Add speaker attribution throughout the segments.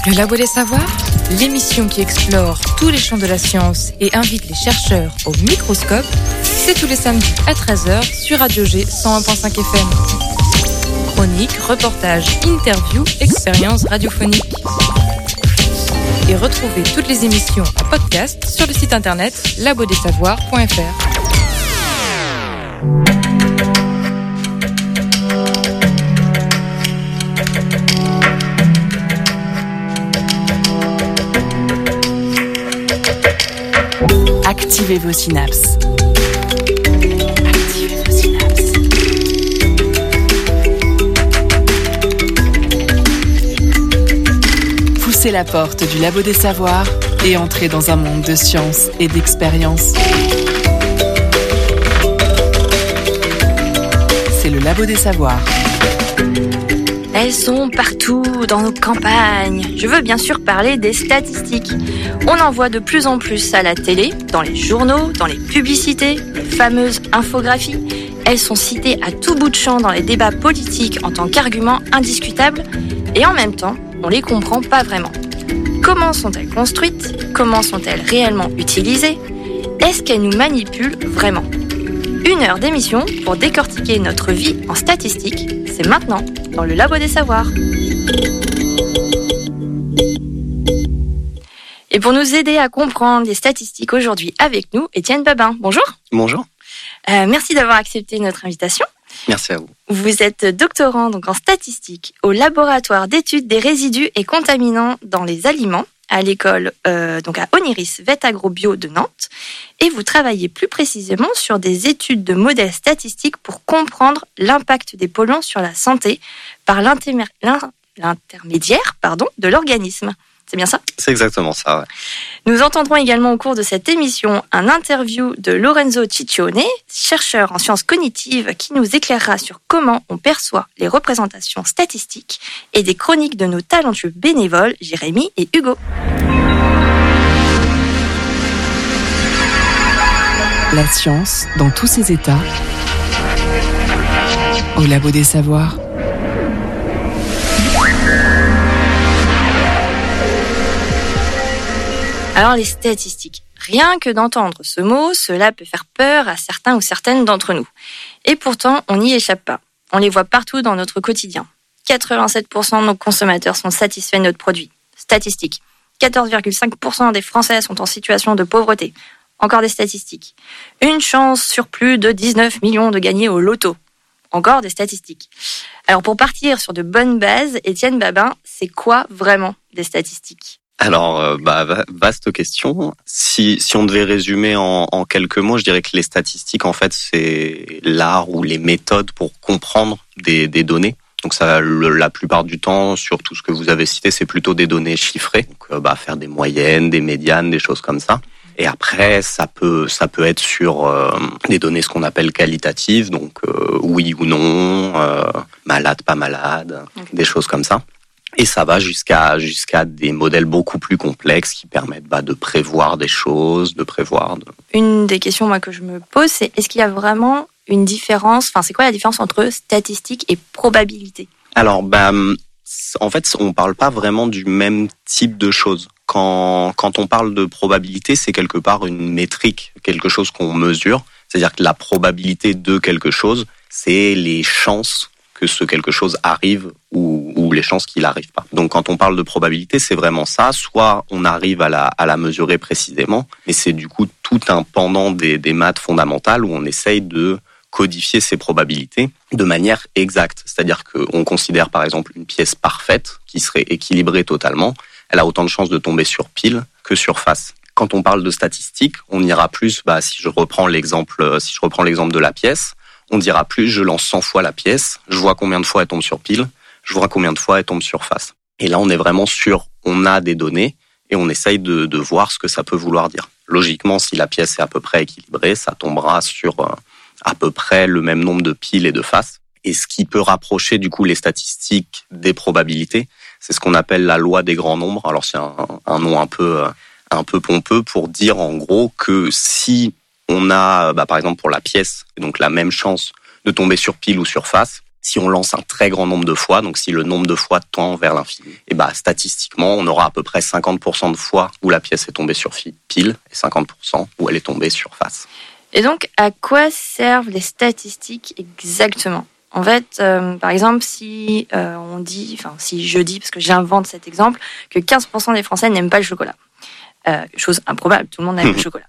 Speaker 1: Le Labo des Savoirs, l'émission qui explore tous les champs de la science et invite les chercheurs au microscope, c'est tous les samedis à 13h sur Radio G 101.5 FM. Chroniques, reportages, interviews, expériences radiophoniques. Et retrouvez toutes les émissions en podcast sur le site internet labodessavoirs.fr.
Speaker 2: Activez vos synapses. Activez vos synapses. Poussez la porte du Labo des Savoirs et entrez dans un monde de science et d'expérience. C'est le Labo des Savoirs.
Speaker 3: Elles sont partout dans nos campagnes. Je veux bien sûr parler des statistiques. On en voit de plus en plus à la télé, dans les journaux, dans les publicités, les fameuses infographies. Elles sont citées à tout bout de champ dans les débats politiques en tant qu'argument indiscutable. Et en même temps, on les comprend pas vraiment. Comment sont-elles construites ? Comment sont-elles réellement utilisées ? Est-ce qu'elles nous manipulent vraiment ? 1 heure d'émission pour décortiquer notre vie en statistiques. C'est maintenant dans le Labo des Savoirs. Et pour nous aider à comprendre les statistiques aujourd'hui avec nous, Étienne Babin. Bonjour.
Speaker 4: Bonjour.
Speaker 3: Merci d'avoir accepté notre invitation.
Speaker 4: Merci à vous.
Speaker 3: Vous êtes doctorant donc en statistique au laboratoire d'études des résidus et contaminants dans les aliments à l'école donc à Oniris Vet Agro Bio de Nantes, et vous travaillez plus précisément sur des études de modèles statistiques pour comprendre l'impact des polluants sur la santé par l'intermédiaire de l'organisme. C'est bien ça ?
Speaker 4: C'est exactement ça, ouais.
Speaker 3: Nous entendrons également au cours de cette émission un interview de Lorenzo Ciccione, chercheur en sciences cognitives, qui nous éclairera sur comment on perçoit les représentations statistiques, et des chroniques de nos talentueux bénévoles, Jérémy et Hugo.
Speaker 2: La science dans tous ses états, au Labo des Savoirs.
Speaker 3: Alors les statistiques, rien que d'entendre ce mot, cela peut faire peur à certains ou certaines d'entre nous. Et pourtant, on n'y échappe pas. On les voit partout dans notre quotidien. 87% de nos consommateurs sont satisfaits de notre produit. Statistiques. 14,5% des Français sont en situation de pauvreté. Encore des statistiques. Une chance sur plus de 19 millions de gagner au loto. Encore des statistiques. Alors pour partir sur de bonnes bases, Étienne Babin, c'est quoi vraiment des statistiques ?
Speaker 4: Alors, vaste question. Si on devait résumer en quelques mots, je dirais que les statistiques, en fait, c'est l'art ou les méthodes pour comprendre des données. Donc ça, la plupart du temps, sur tout ce que vous avez cité, c'est plutôt des données chiffrées. Donc, faire des moyennes, des médianes, des choses comme ça. Et après, ça peut être sur des données ce qu'on appelle qualitatives, donc oui ou non, malade, pas malade, des choses comme ça. Et ça va jusqu'à des modèles beaucoup plus complexes qui permettent de prévoir des choses,
Speaker 3: Une des questions moi que je me pose, c'est est-ce qu'il y a vraiment une différence ? Enfin, c'est quoi la différence entre statistique et probabilité ?
Speaker 4: Alors, en fait, on parle pas vraiment du même type de choses. Quand on parle de probabilité, c'est quelque part une métrique, quelque chose qu'on mesure. C'est-à-dire que la probabilité de quelque chose, c'est les chances que ce quelque chose arrive ou les chances qu'il n'arrive pas. Donc quand on parle de probabilité, c'est vraiment ça. Soit on arrive à la mesurer précisément, mais c'est du coup tout un pendant des maths fondamentales où on essaye de codifier ces probabilités de manière exacte. C'est-à-dire qu'on considère par exemple une pièce parfaite qui serait équilibrée totalement. Elle a autant de chances de tomber sur pile que sur face. Quand on parle de statistiques, on ira plus, si je reprends l'exemple de la pièce, on dira plus, je lance 100 fois la pièce, je vois combien de fois elle tombe sur pile, je vois combien de fois elle tombe sur face. Et là, on est vraiment sûr, on a des données et on essaye de voir ce que ça peut vouloir dire. Logiquement, si la pièce est à peu près équilibrée, ça tombera sur à peu près le même nombre de piles et de faces. Et ce qui peut rapprocher du coup les statistiques des probabilités, c'est ce qu'on appelle la loi des grands nombres. Alors c'est un nom un peu pompeux pour dire en gros que si on a, par exemple pour la pièce, donc la même chance de tomber sur pile ou sur face, Si on lance un très grand nombre de fois, donc si le nombre de fois tend vers l'infini, et statistiquement, on aura à peu près 50% de fois où la pièce est tombée sur pile et 50% où elle est tombée sur face.
Speaker 3: Et donc, à quoi servent les statistiques exactement ? En fait, par exemple, si je dis, parce que j'invente cet exemple, que 15% des Français n'aiment pas le chocolat. Chose improbable, tout le monde aime le chocolat.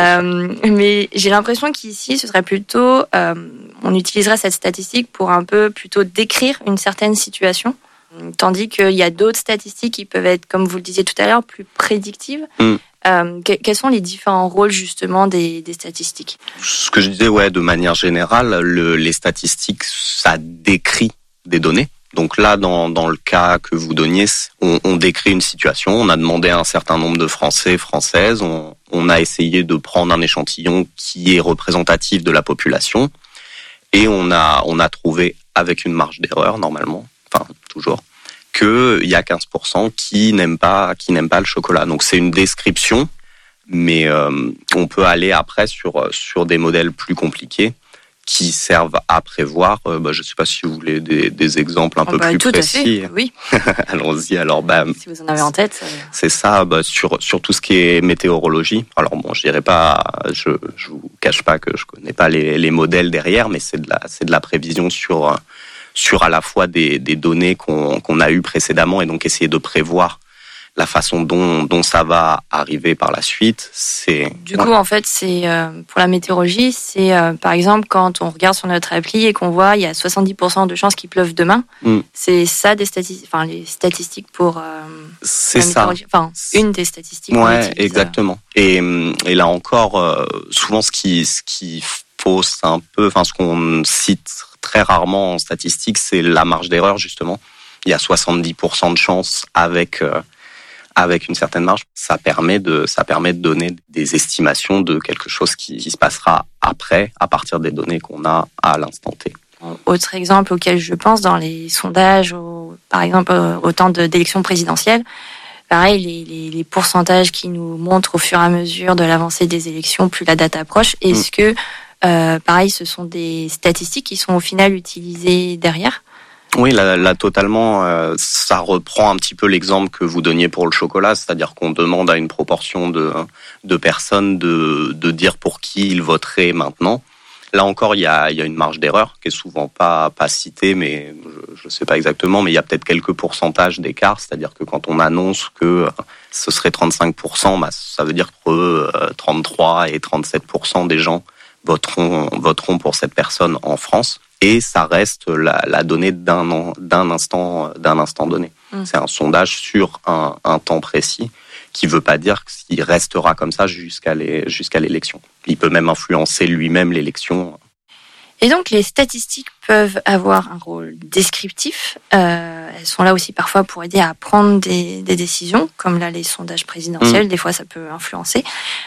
Speaker 3: Mais j'ai l'impression qu'ici, ce serait plutôt, on utiliserait cette statistique pour un peu plutôt décrire une certaine situation, tandis qu'il y a d'autres statistiques qui peuvent être, comme vous le disiez tout à l'heure, plus prédictives. Quels sont les différents rôles justement des statistiques ?
Speaker 4: Ce que je disais, de manière générale, les statistiques, ça décrit des données. Donc là, dans le cas que vous donniez, on décrit une situation. On a demandé à un certain nombre de Français, Françaises. On a essayé de prendre un échantillon qui est représentatif de la population. Et on a trouvé, avec une marge d'erreur, normalement, enfin, toujours, qu'il y a 15% qui n'aiment pas le chocolat. Donc c'est une description, mais on peut aller après sur des modèles plus compliqués qui servent à prévoir. Je ne sais pas si vous voulez des exemples un peu plus
Speaker 3: tout
Speaker 4: précis.
Speaker 3: À fait, oui.
Speaker 4: Allons-y. Alors,
Speaker 3: si vous en avez en tête.
Speaker 4: C'est ça, sur tout ce qui est météorologie. Alors bon, je dirais pas, je vous cache pas que je connais pas les modèles derrière, mais c'est de la prévision sur à la fois des données qu'on a eues précédemment et donc essayer de prévoir la façon dont ça va arriver par la suite.
Speaker 3: Du coup, en fait, c'est pour la météorologie, c'est par exemple quand on regarde sur notre appli et qu'on voit il y a 70% de chances qu'il pleuve demain. C'est ça les statistiques pour
Speaker 4: c'est ça.
Speaker 3: Enfin, une des statistiques.
Speaker 4: Ouais, exactement. Et là encore, souvent ce qui fausse un peu, enfin ce qu'on cite très rarement en statistique, c'est la marge d'erreur justement. Il y a 70% de chances avec une certaine marge. Ça permet de donner des estimations de quelque chose qui se passera après, à partir des données qu'on a à l'instant T.
Speaker 3: Autre exemple auquel je pense dans les sondages, par exemple au temps d'élections présidentielles, pareil, les pourcentages qui nous montrent au fur et à mesure de l'avancée des élections, plus la date approche, est-ce que pareil, ce sont des statistiques qui sont au final utilisées derrière ?
Speaker 4: Oui, là totalement, ça reprend un petit peu l'exemple que vous donniez pour le chocolat, c'est-à-dire qu'on demande à une proportion de personnes de dire pour qui ils voteraient maintenant. Là encore, il y a une marge d'erreur qui est souvent pas citée, mais je sais pas exactement, mais il y a peut-être quelques pourcentages d'écart, c'est-à-dire que quand on annonce que ce serait 35%, ça veut dire que 33 et 37% des gens voteront pour cette personne en France. Et ça reste la donnée d'un instant donné. C'est un sondage sur un temps précis qui veut pas dire qu'il restera comme ça jusqu'à l'élection. Il peut même influencer lui-même l'élection.
Speaker 3: Et donc les statistiques peuvent avoir un rôle descriptif. Elles sont là aussi parfois pour aider à prendre des décisions, comme là les sondages présidentiels. Des fois ça peut influencer.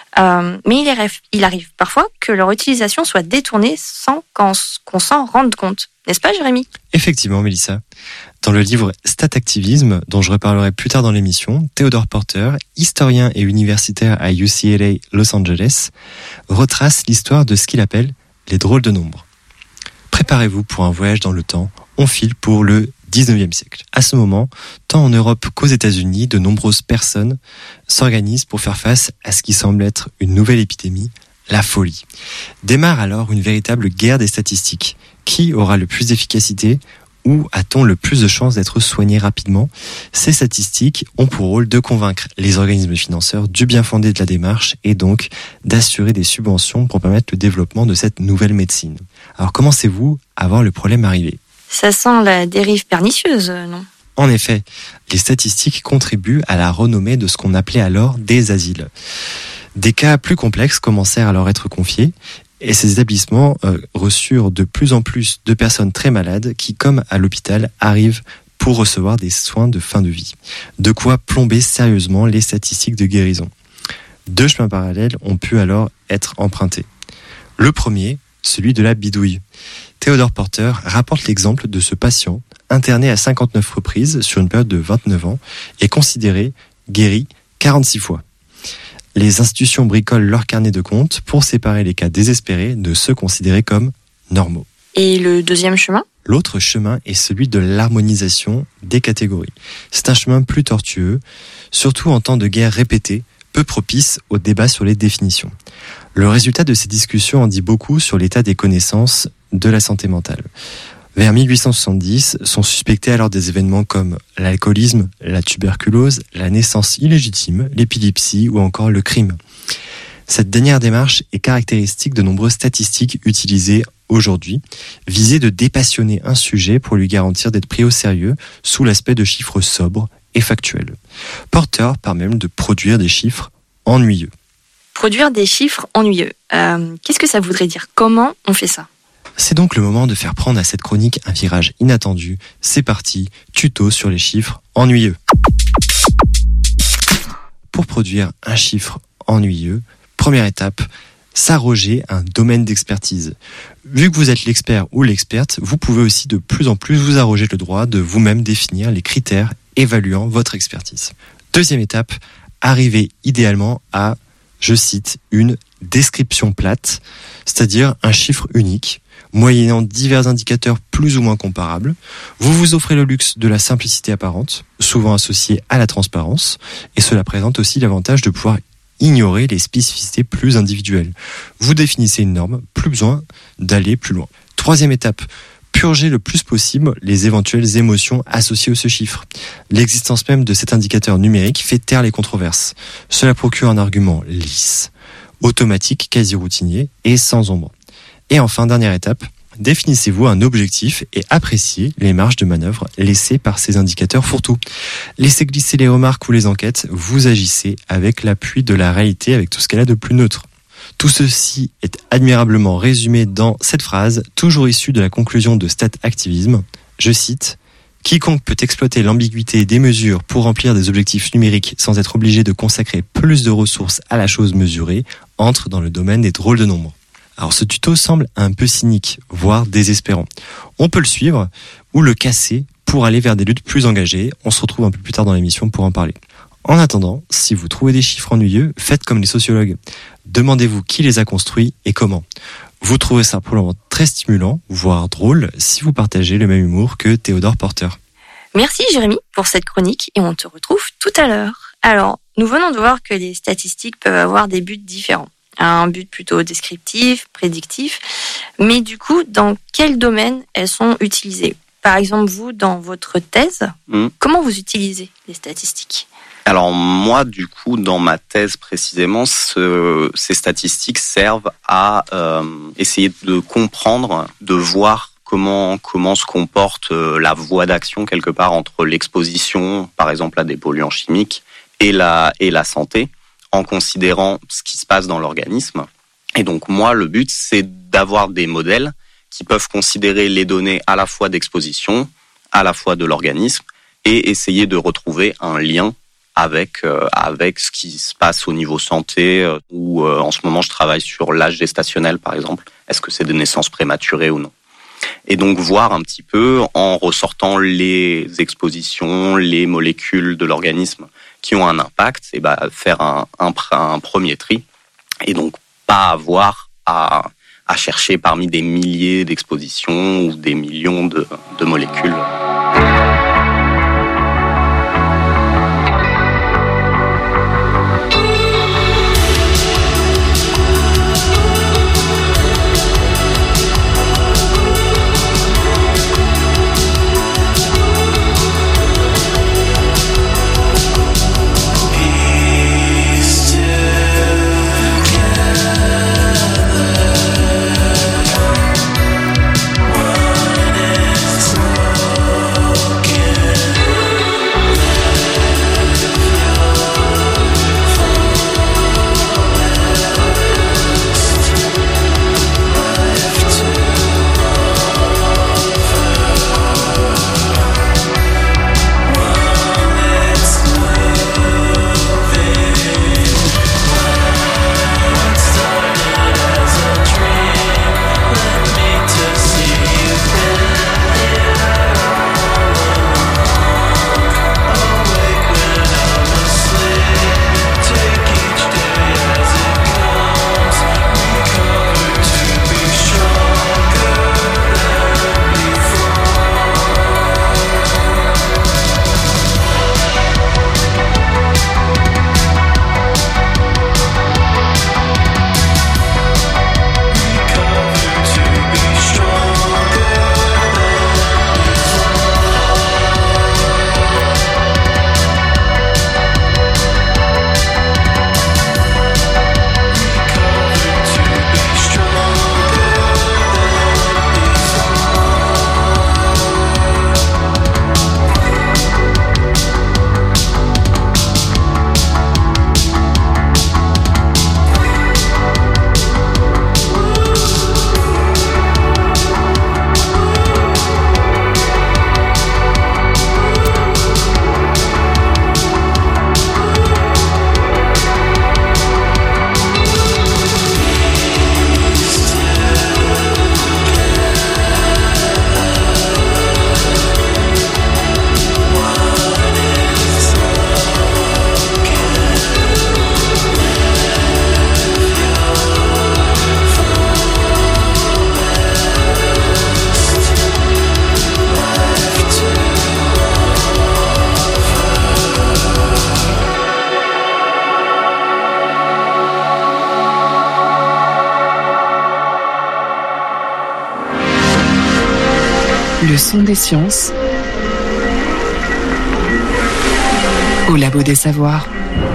Speaker 3: Mais il arrive parfois que leur utilisation soit détournée sans qu'on s'en rende compte. N'est-ce pas, Jérémy ?
Speaker 5: Effectivement, Mélissa. Dans le livre Statactivisme, dont je reparlerai plus tard dans l'émission, Theodore Porter, historien et universitaire à UCLA Los Angeles, retrace l'histoire de ce qu'il appelle les drôles de nombres. Préparez-vous pour un voyage dans le temps, on file pour le 19e siècle. À ce moment, tant en Europe qu'aux États-Unis, de nombreuses personnes s'organisent pour faire face à ce qui semble être une nouvelle épidémie, la folie. Démarre alors une véritable guerre des statistiques. Qui aura le plus d'efficacité ? Où a-t-on le plus de chances d'être soigné rapidement ? Ces statistiques ont pour rôle de convaincre les organismes financeurs du bien fondé de la démarche et donc d'assurer des subventions pour permettre le développement de cette nouvelle médecine. Alors commencez-vous à voir le problème arriver ?
Speaker 3: Ça sent la dérive pernicieuse, non ?
Speaker 5: En effet, les statistiques contribuent à la renommée de ce qu'on appelait alors des asiles. Des cas plus complexes commencèrent à leur être confiés. Et ces établissements reçurent de plus en plus de personnes très malades qui, comme à l'hôpital, arrivent pour recevoir des soins de fin de vie. De quoi plomber sérieusement les statistiques de guérison. 2 chemins parallèles ont pu alors être empruntés. Le premier, celui de la bidouille. Theodore Porter rapporte l'exemple de ce patient, interné à 59 reprises sur une période de 29 ans, et considéré guéri 46 fois. Les institutions bricolent leur carnet de comptes pour séparer les cas désespérés de ceux considérés comme normaux.
Speaker 3: Et le deuxième chemin ?
Speaker 5: L'autre chemin est celui de l'harmonisation des catégories. C'est un chemin plus tortueux, surtout en temps de guerre répétée, peu propice au débat sur les définitions. Le résultat de ces discussions en dit beaucoup sur l'état des connaissances de la santé mentale. Vers 1870, sont suspectés alors des événements comme l'alcoolisme, la tuberculose, la naissance illégitime, l'épilepsie ou encore le crime. Cette dernière démarche est caractéristique de nombreuses statistiques utilisées aujourd'hui, visées de dépassionner un sujet pour lui garantir d'être pris au sérieux sous l'aspect de chiffres sobres et factuels. Porter parle même de produire des chiffres ennuyeux.
Speaker 3: Produire des chiffres ennuyeux. Qu'est-ce que ça voudrait dire ? Comment on fait ça ?
Speaker 5: C'est donc le moment de faire prendre à cette chronique un virage inattendu. C'est parti, tuto sur les chiffres ennuyeux. Pour produire un chiffre ennuyeux, première étape, s'arroger un domaine d'expertise. Vu que vous êtes l'expert ou l'experte, vous pouvez aussi de plus en plus vous arroger le droit de vous-même définir les critères évaluant votre expertise. Deuxième étape, arriver idéalement à, je cite, une description plate, c'est-à-dire un chiffre unique, moyennant divers indicateurs plus ou moins comparables. Vous vous offrez le luxe de la simplicité apparente, souvent associée à la transparence, et cela présente aussi l'avantage de pouvoir ignorer les spécificités plus individuelles. Vous définissez une norme, plus besoin d'aller plus loin. Troisième étape, purger le plus possible les éventuelles émotions associées à ce chiffre. L'existence même de cet indicateur numérique fait taire les controverses. Cela procure un argument lisse, automatique, quasi routinier et sans ombre. Et enfin, dernière étape, définissez-vous un objectif et appréciez les marges de manœuvre laissées par ces indicateurs fourre-tout. Laissez glisser les remarques ou les enquêtes, vous agissez avec l'appui de la réalité, avec tout ce qu'elle a de plus neutre. Tout ceci est admirablement résumé dans cette phrase, toujours issue de la conclusion de Stat Activism. Je cite, « Quiconque peut exploiter l'ambiguïté des mesures pour remplir des objectifs numériques sans être obligé de consacrer plus de ressources à la chose mesurée entre dans le domaine des drôles de nombres. » Alors ce tuto semble un peu cynique, voire désespérant. On peut le suivre ou le casser pour aller vers des luttes plus engagées. On se retrouve un peu plus tard dans l'émission pour en parler. En attendant, si vous trouvez des chiffres ennuyeux, faites comme les sociologues. Demandez-vous qui les a construits et comment. Vous trouverez ça pour le moment très stimulant, voire drôle, si vous partagez le même humour que Theodore Porter.
Speaker 3: Merci Jérémy pour cette chronique et on te retrouve tout à l'heure. Alors, nous venons de voir que les statistiques peuvent avoir des buts différents. Un but plutôt descriptif, prédictif. Mais du coup, dans quel domaine elles sont utilisées ? Par exemple, vous, dans votre thèse, comment vous utilisez les statistiques ?
Speaker 4: Alors moi, du coup, dans ma thèse précisément, ces statistiques servent à essayer de comprendre, de voir comment se comporte la voie d'action quelque part entre l'exposition, par exemple, à des polluants chimiques et la santé, en considérant ce qui se passe dans l'organisme. Et donc moi, le but, c'est d'avoir des modèles qui peuvent considérer les données à la fois d'exposition, à la fois de l'organisme, et essayer de retrouver un lien avec ce qui se passe au niveau santé, où en ce moment je travaille sur l'âge gestationnel par exemple. Est-ce que c'est des naissances prématurées ou non ? Et donc voir un petit peu, en ressortant les expositions, les molécules de l'organisme qui ont un impact, et faire un premier tri, et donc pas avoir à chercher parmi des milliers d'expositions ou des millions de molécules.
Speaker 2: son des sciences au Labo des Savoirs.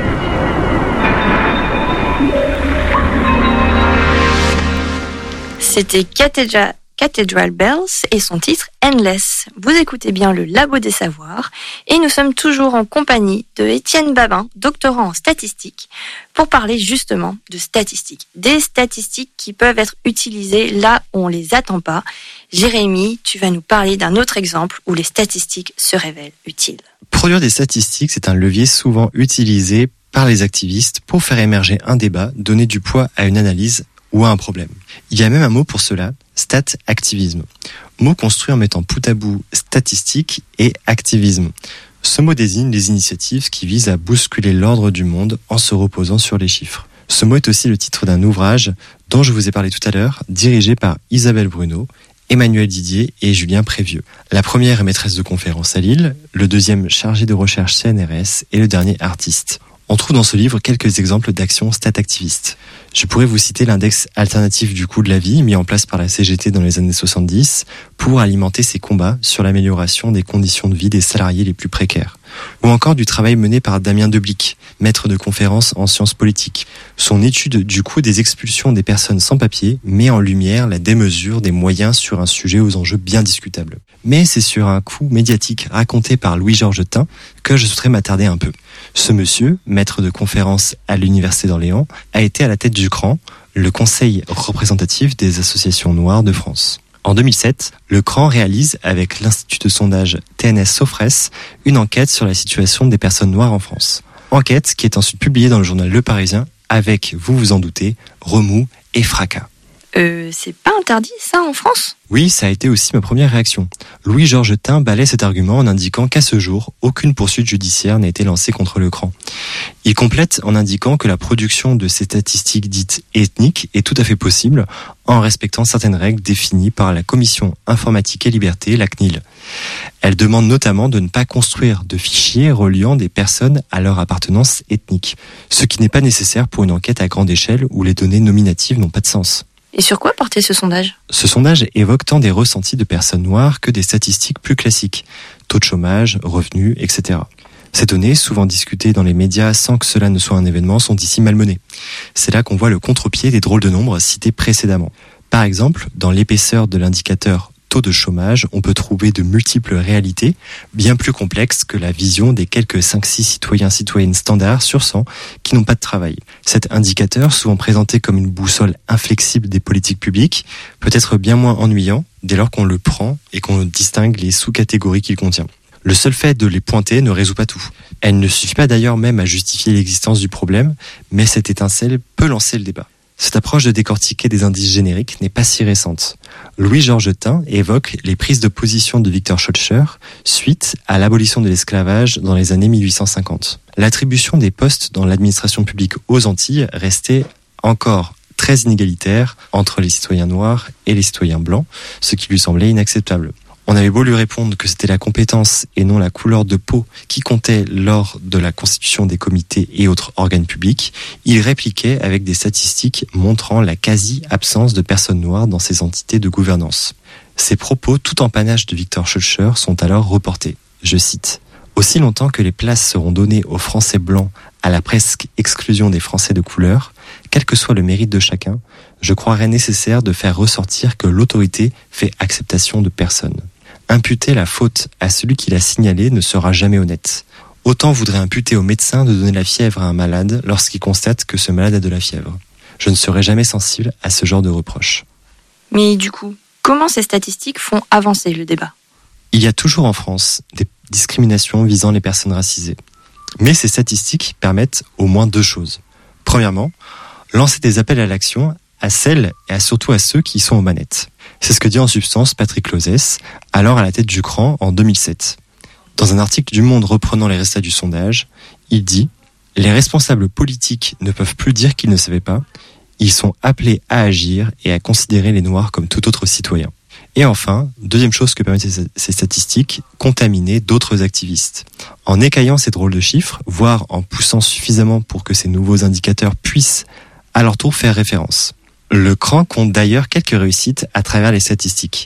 Speaker 3: C'était Cathedral Bells et son titre Endless. Vous écoutez bien le Labo des Savoirs et nous sommes toujours en compagnie de Étienne Babin, doctorant en statistique, pour parler justement de statistiques. Des statistiques qui peuvent être utilisées là où on les attend pas. Jérémy, tu vas nous parler d'un autre exemple où les statistiques se révèlent utiles.
Speaker 5: Produire des statistiques, c'est un levier souvent utilisé par les activistes pour faire émerger un débat, donner du poids à une analyse ou à un problème. Il y a même un mot pour cela, stat-activisme. Mot construit en mettant bout à bout statistique et activisme. Ce mot désigne les initiatives qui visent à bousculer l'ordre du monde en se reposant sur les chiffres. Ce mot est aussi le titre d'un ouvrage dont je vous ai parlé tout à l'heure, dirigé par Isabelle Bruno, Emmanuel Didier et Julien Prévieux. La première est maîtresse de conférence à Lille, le deuxième chargé de recherche CNRS et le dernier artiste. On trouve dans ce livre quelques exemples d'actions stat-activistes. Je pourrais vous citer l'index alternatif du coût de la vie mis en place par la CGT dans les années 70 pour alimenter ses combats sur l'amélioration des conditions de vie des salariés les plus précaires. Ou encore du travail mené par Damien Deblic, maître de conférence en sciences politiques. Son étude du coût des expulsions des personnes sans papier met en lumière la démesure des moyens sur un sujet aux enjeux bien discutables. Mais c'est sur un coût médiatique raconté par Louis-Georges Tin que je souhaiterais m'attarder un peu. Ce monsieur, maître de conférence à l'Université d'Orléans, a été à la tête du CRAN, le Conseil représentatif des associations noires de France. En 2007, le CRAN réalise avec l'Institut de sondage TNS-Sofres une enquête sur la situation des personnes noires en France. Enquête qui est ensuite publiée dans le journal Le Parisien avec, vous vous en doutez, remous et fracas.
Speaker 3: C'est pas interdit ça en France ?
Speaker 5: Oui, ça a été aussi ma première réaction. Louis-Georges Tin balaie cet argument en indiquant qu'à ce jour, aucune poursuite judiciaire n'a été lancée contre le CRAN. Il complète en indiquant que la production de ces statistiques dites ethniques est tout à fait possible en respectant certaines règles définies par la Commission Informatique et Liberté, la CNIL. Elle demande notamment de ne pas construire de fichiers reliant des personnes à leur appartenance ethnique, ce qui n'est pas nécessaire pour une enquête à grande échelle où les données nominatives n'ont pas de sens.
Speaker 3: Et sur quoi portait ce sondage ?
Speaker 5: Ce sondage évoque tant des ressentis de personnes noires que des statistiques plus classiques, taux de chômage, revenus, etc. Ces données, souvent discutées dans les médias sans que cela ne soit un événement, sont ici malmenées. C'est là qu'on voit le contre-pied des drôles de nombres cités précédemment. Par exemple, dans l'épaisseur de l'indicateur taux de chômage, on peut trouver de multiples réalités, bien plus complexes que la vision des quelques 5-6 citoyennes standards sur 100 qui n'ont pas de travail. Cet indicateur, souvent présenté comme une boussole inflexible des politiques publiques, peut être bien moins ennuyant dès lors qu'on le prend et qu'on distingue les sous-catégories qu'il contient. Le seul fait de les pointer ne résout pas tout. Elle ne suffit pas d'ailleurs même à justifier l'existence du problème, mais cette étincelle peut lancer le débat. Cette approche de décortiquer des indices génériques n'est pas si récente. Louis-Georges Tin évoque les prises de position de Victor Schœlcher suite à l'abolition de l'esclavage dans les années 1850. L'attribution des postes dans l'administration publique aux Antilles restait encore très inégalitaire entre les citoyens noirs et les citoyens blancs, ce qui lui semblait inacceptable. On avait beau lui répondre que c'était la compétence et non la couleur de peau qui comptait lors de la constitution des comités et autres organes publics, il répliquait avec des statistiques montrant la quasi-absence de personnes noires dans ces entités de gouvernance. Ces propos, tout en panache de Victor Schœlcher, sont alors reportés. Je cite : « Aussi longtemps que les places seront données aux Français blancs à la presque exclusion des Français de couleur, quel que soit le mérite de chacun, je croirais nécessaire de faire ressortir que l'autorité fait acceptation de personne. Imputer la faute à celui qui l'a signalé ne sera jamais honnête. Autant voudrait imputer au médecin de donner la fièvre à un malade lorsqu'il constate que ce malade a de la fièvre. Je ne serai jamais sensible à ce genre de reproche. »
Speaker 3: Mais du coup, comment ces statistiques font avancer le débat ?
Speaker 5: Il y a toujours en France des discriminations visant les personnes racisées. Mais ces statistiques permettent au moins deux choses. Premièrement, lancer des appels à l'action à celles et surtout à ceux qui sont aux manettes. C'est ce que dit en substance Patrick Clausès, alors à la tête du CRAN en 2007. Dans un article du Monde reprenant les résultats du sondage, il dit « Les responsables politiques ne peuvent plus dire qu'ils ne savaient pas, ils sont appelés à agir et à considérer les Noirs comme tout autre citoyen. » Et enfin, deuxième chose que permettent ces statistiques, contaminer d'autres activistes. En écaillant ces drôles de chiffres, voire en poussant suffisamment pour que ces nouveaux indicateurs puissent à leur tour faire référence. Le CRAN compte d'ailleurs quelques réussites à travers les statistiques.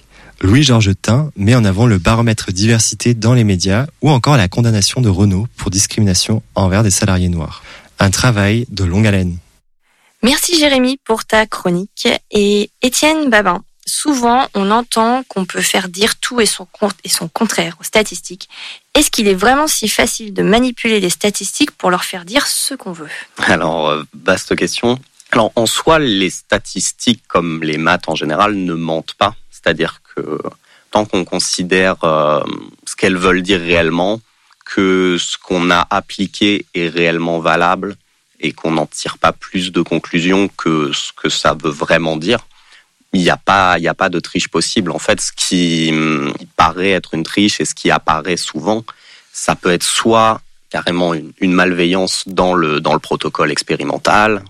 Speaker 5: Louis-Georges Tin met en avant le baromètre diversité dans les médias ou encore la condamnation de Renault pour discrimination envers des salariés noirs. Un travail de longue haleine.
Speaker 3: Merci Jérémy pour ta chronique. Et Étienne Babin, souvent on entend qu'on peut faire dire tout et son contraire aux statistiques. Est-ce qu'il est vraiment si facile de manipuler les statistiques pour leur faire dire ce qu'on veut ?
Speaker 4: Alors, vaste question. Alors, en soi, les statistiques, comme les maths en général, ne mentent pas. C'est-à-dire que tant qu'on considère ce qu'elles veulent dire réellement, que ce qu'on a appliqué est réellement valable et qu'on n'en tire pas plus de conclusions que ce que ça veut vraiment dire, il n'y a pas de triche possible. En fait, ce qui paraît être une triche et ce qui apparaît souvent, ça peut être soit carrément une malveillance dans le protocole expérimental,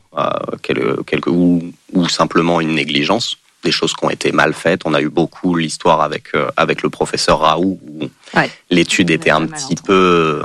Speaker 4: ou simplement une négligence, des choses qui ont été mal faites. On a eu beaucoup l'histoire avec le professeur Raoult où l'étude était un petit peu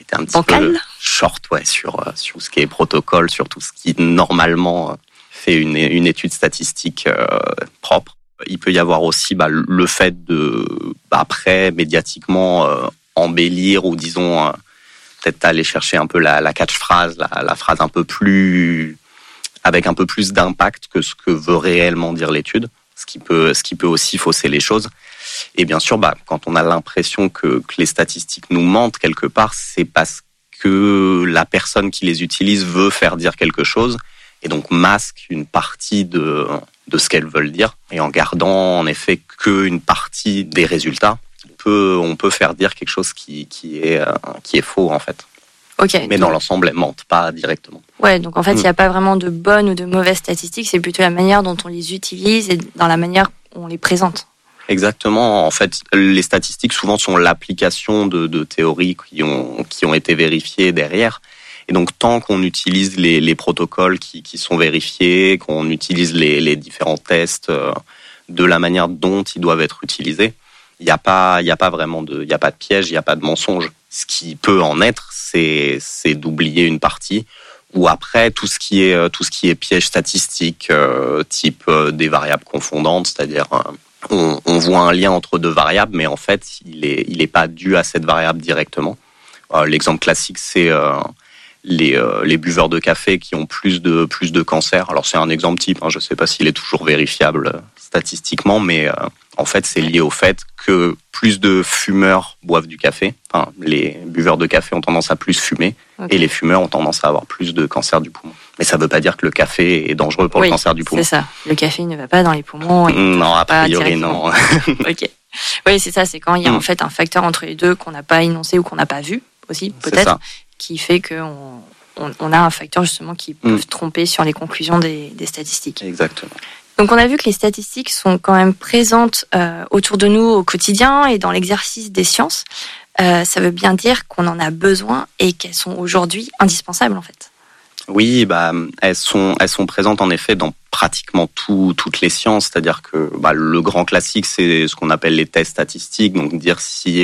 Speaker 4: short, sur ce qui est protocole, sur tout ce qui normalement fait une étude statistique propre. Il peut y avoir aussi le fait de après médiatiquement embellir ou disons peut-être aller chercher un peu la catchphrase, la phrase un peu plus avec un peu plus d'impact que ce que veut réellement dire l'étude, ce qui peut aussi fausser les choses. Et bien sûr, quand on a l'impression que les statistiques nous mentent quelque part, c'est parce que la personne qui les utilise veut faire dire quelque chose et donc masque une partie de ce qu'elles veulent dire. Et en gardant en effet qu'une partie des résultats, on peut faire dire quelque chose qui est faux en fait.
Speaker 3: Okay,
Speaker 4: mais dans l'ensemble, elles mentent pas directement.
Speaker 3: Ouais, donc en fait, il n'y a pas vraiment de bonnes ou de mauvaises statistiques, c'est plutôt la manière dont on les utilise et dans la manière dont on les présente.
Speaker 4: Exactement. En fait, les statistiques souvent sont l'application de théories qui ont été vérifiées derrière. Et donc, tant qu'on utilise les protocoles qui sont vérifiés, qu'on utilise les différents tests de la manière dont ils doivent être utilisés, il n'y a pas vraiment de piège, il n'y a pas de mensonge. Ce qui peut en être, c'est d'oublier une partie. Ou après, tout ce qui est piège statistique, type des variables confondantes, c'est-à-dire on voit un lien entre deux variables, mais en fait, il est pas dû à cette variable directement. L'exemple classique, c'est les buveurs de café qui ont plus de cancer. Alors c'est un exemple type, je ne sais pas s'il est toujours vérifiable statistiquement, mais en fait c'est lié au fait que plus de fumeurs boivent du café. Enfin, les buveurs de café ont tendance à plus fumer, et les fumeurs ont tendance à avoir plus de cancer du poumon. Mais ça ne veut pas dire que le café est dangereux pour le cancer du poumon.
Speaker 3: C'est ça, le café ne va pas dans les poumons.
Speaker 4: Non, a priori non.
Speaker 3: Ok. Oui, c'est ça, c'est quand il y a en fait un facteur entre les deux qu'on n'a pas énoncé ou qu'on n'a pas vu aussi, peut-être, qui fait qu'on a un facteur justement qui peut tromper sur les conclusions des statistiques.
Speaker 4: Exactement.
Speaker 3: Donc on a vu que les statistiques sont quand même présentes autour de nous au quotidien et dans l'exercice des sciences. Ça veut bien dire qu'on en a besoin et qu'elles sont aujourd'hui indispensables en fait.
Speaker 4: Oui, elles sont présentes en effet dans pratiquement toutes les sciences. C'est-à-dire que le grand classique, c'est ce qu'on appelle les tests statistiques, donc dire si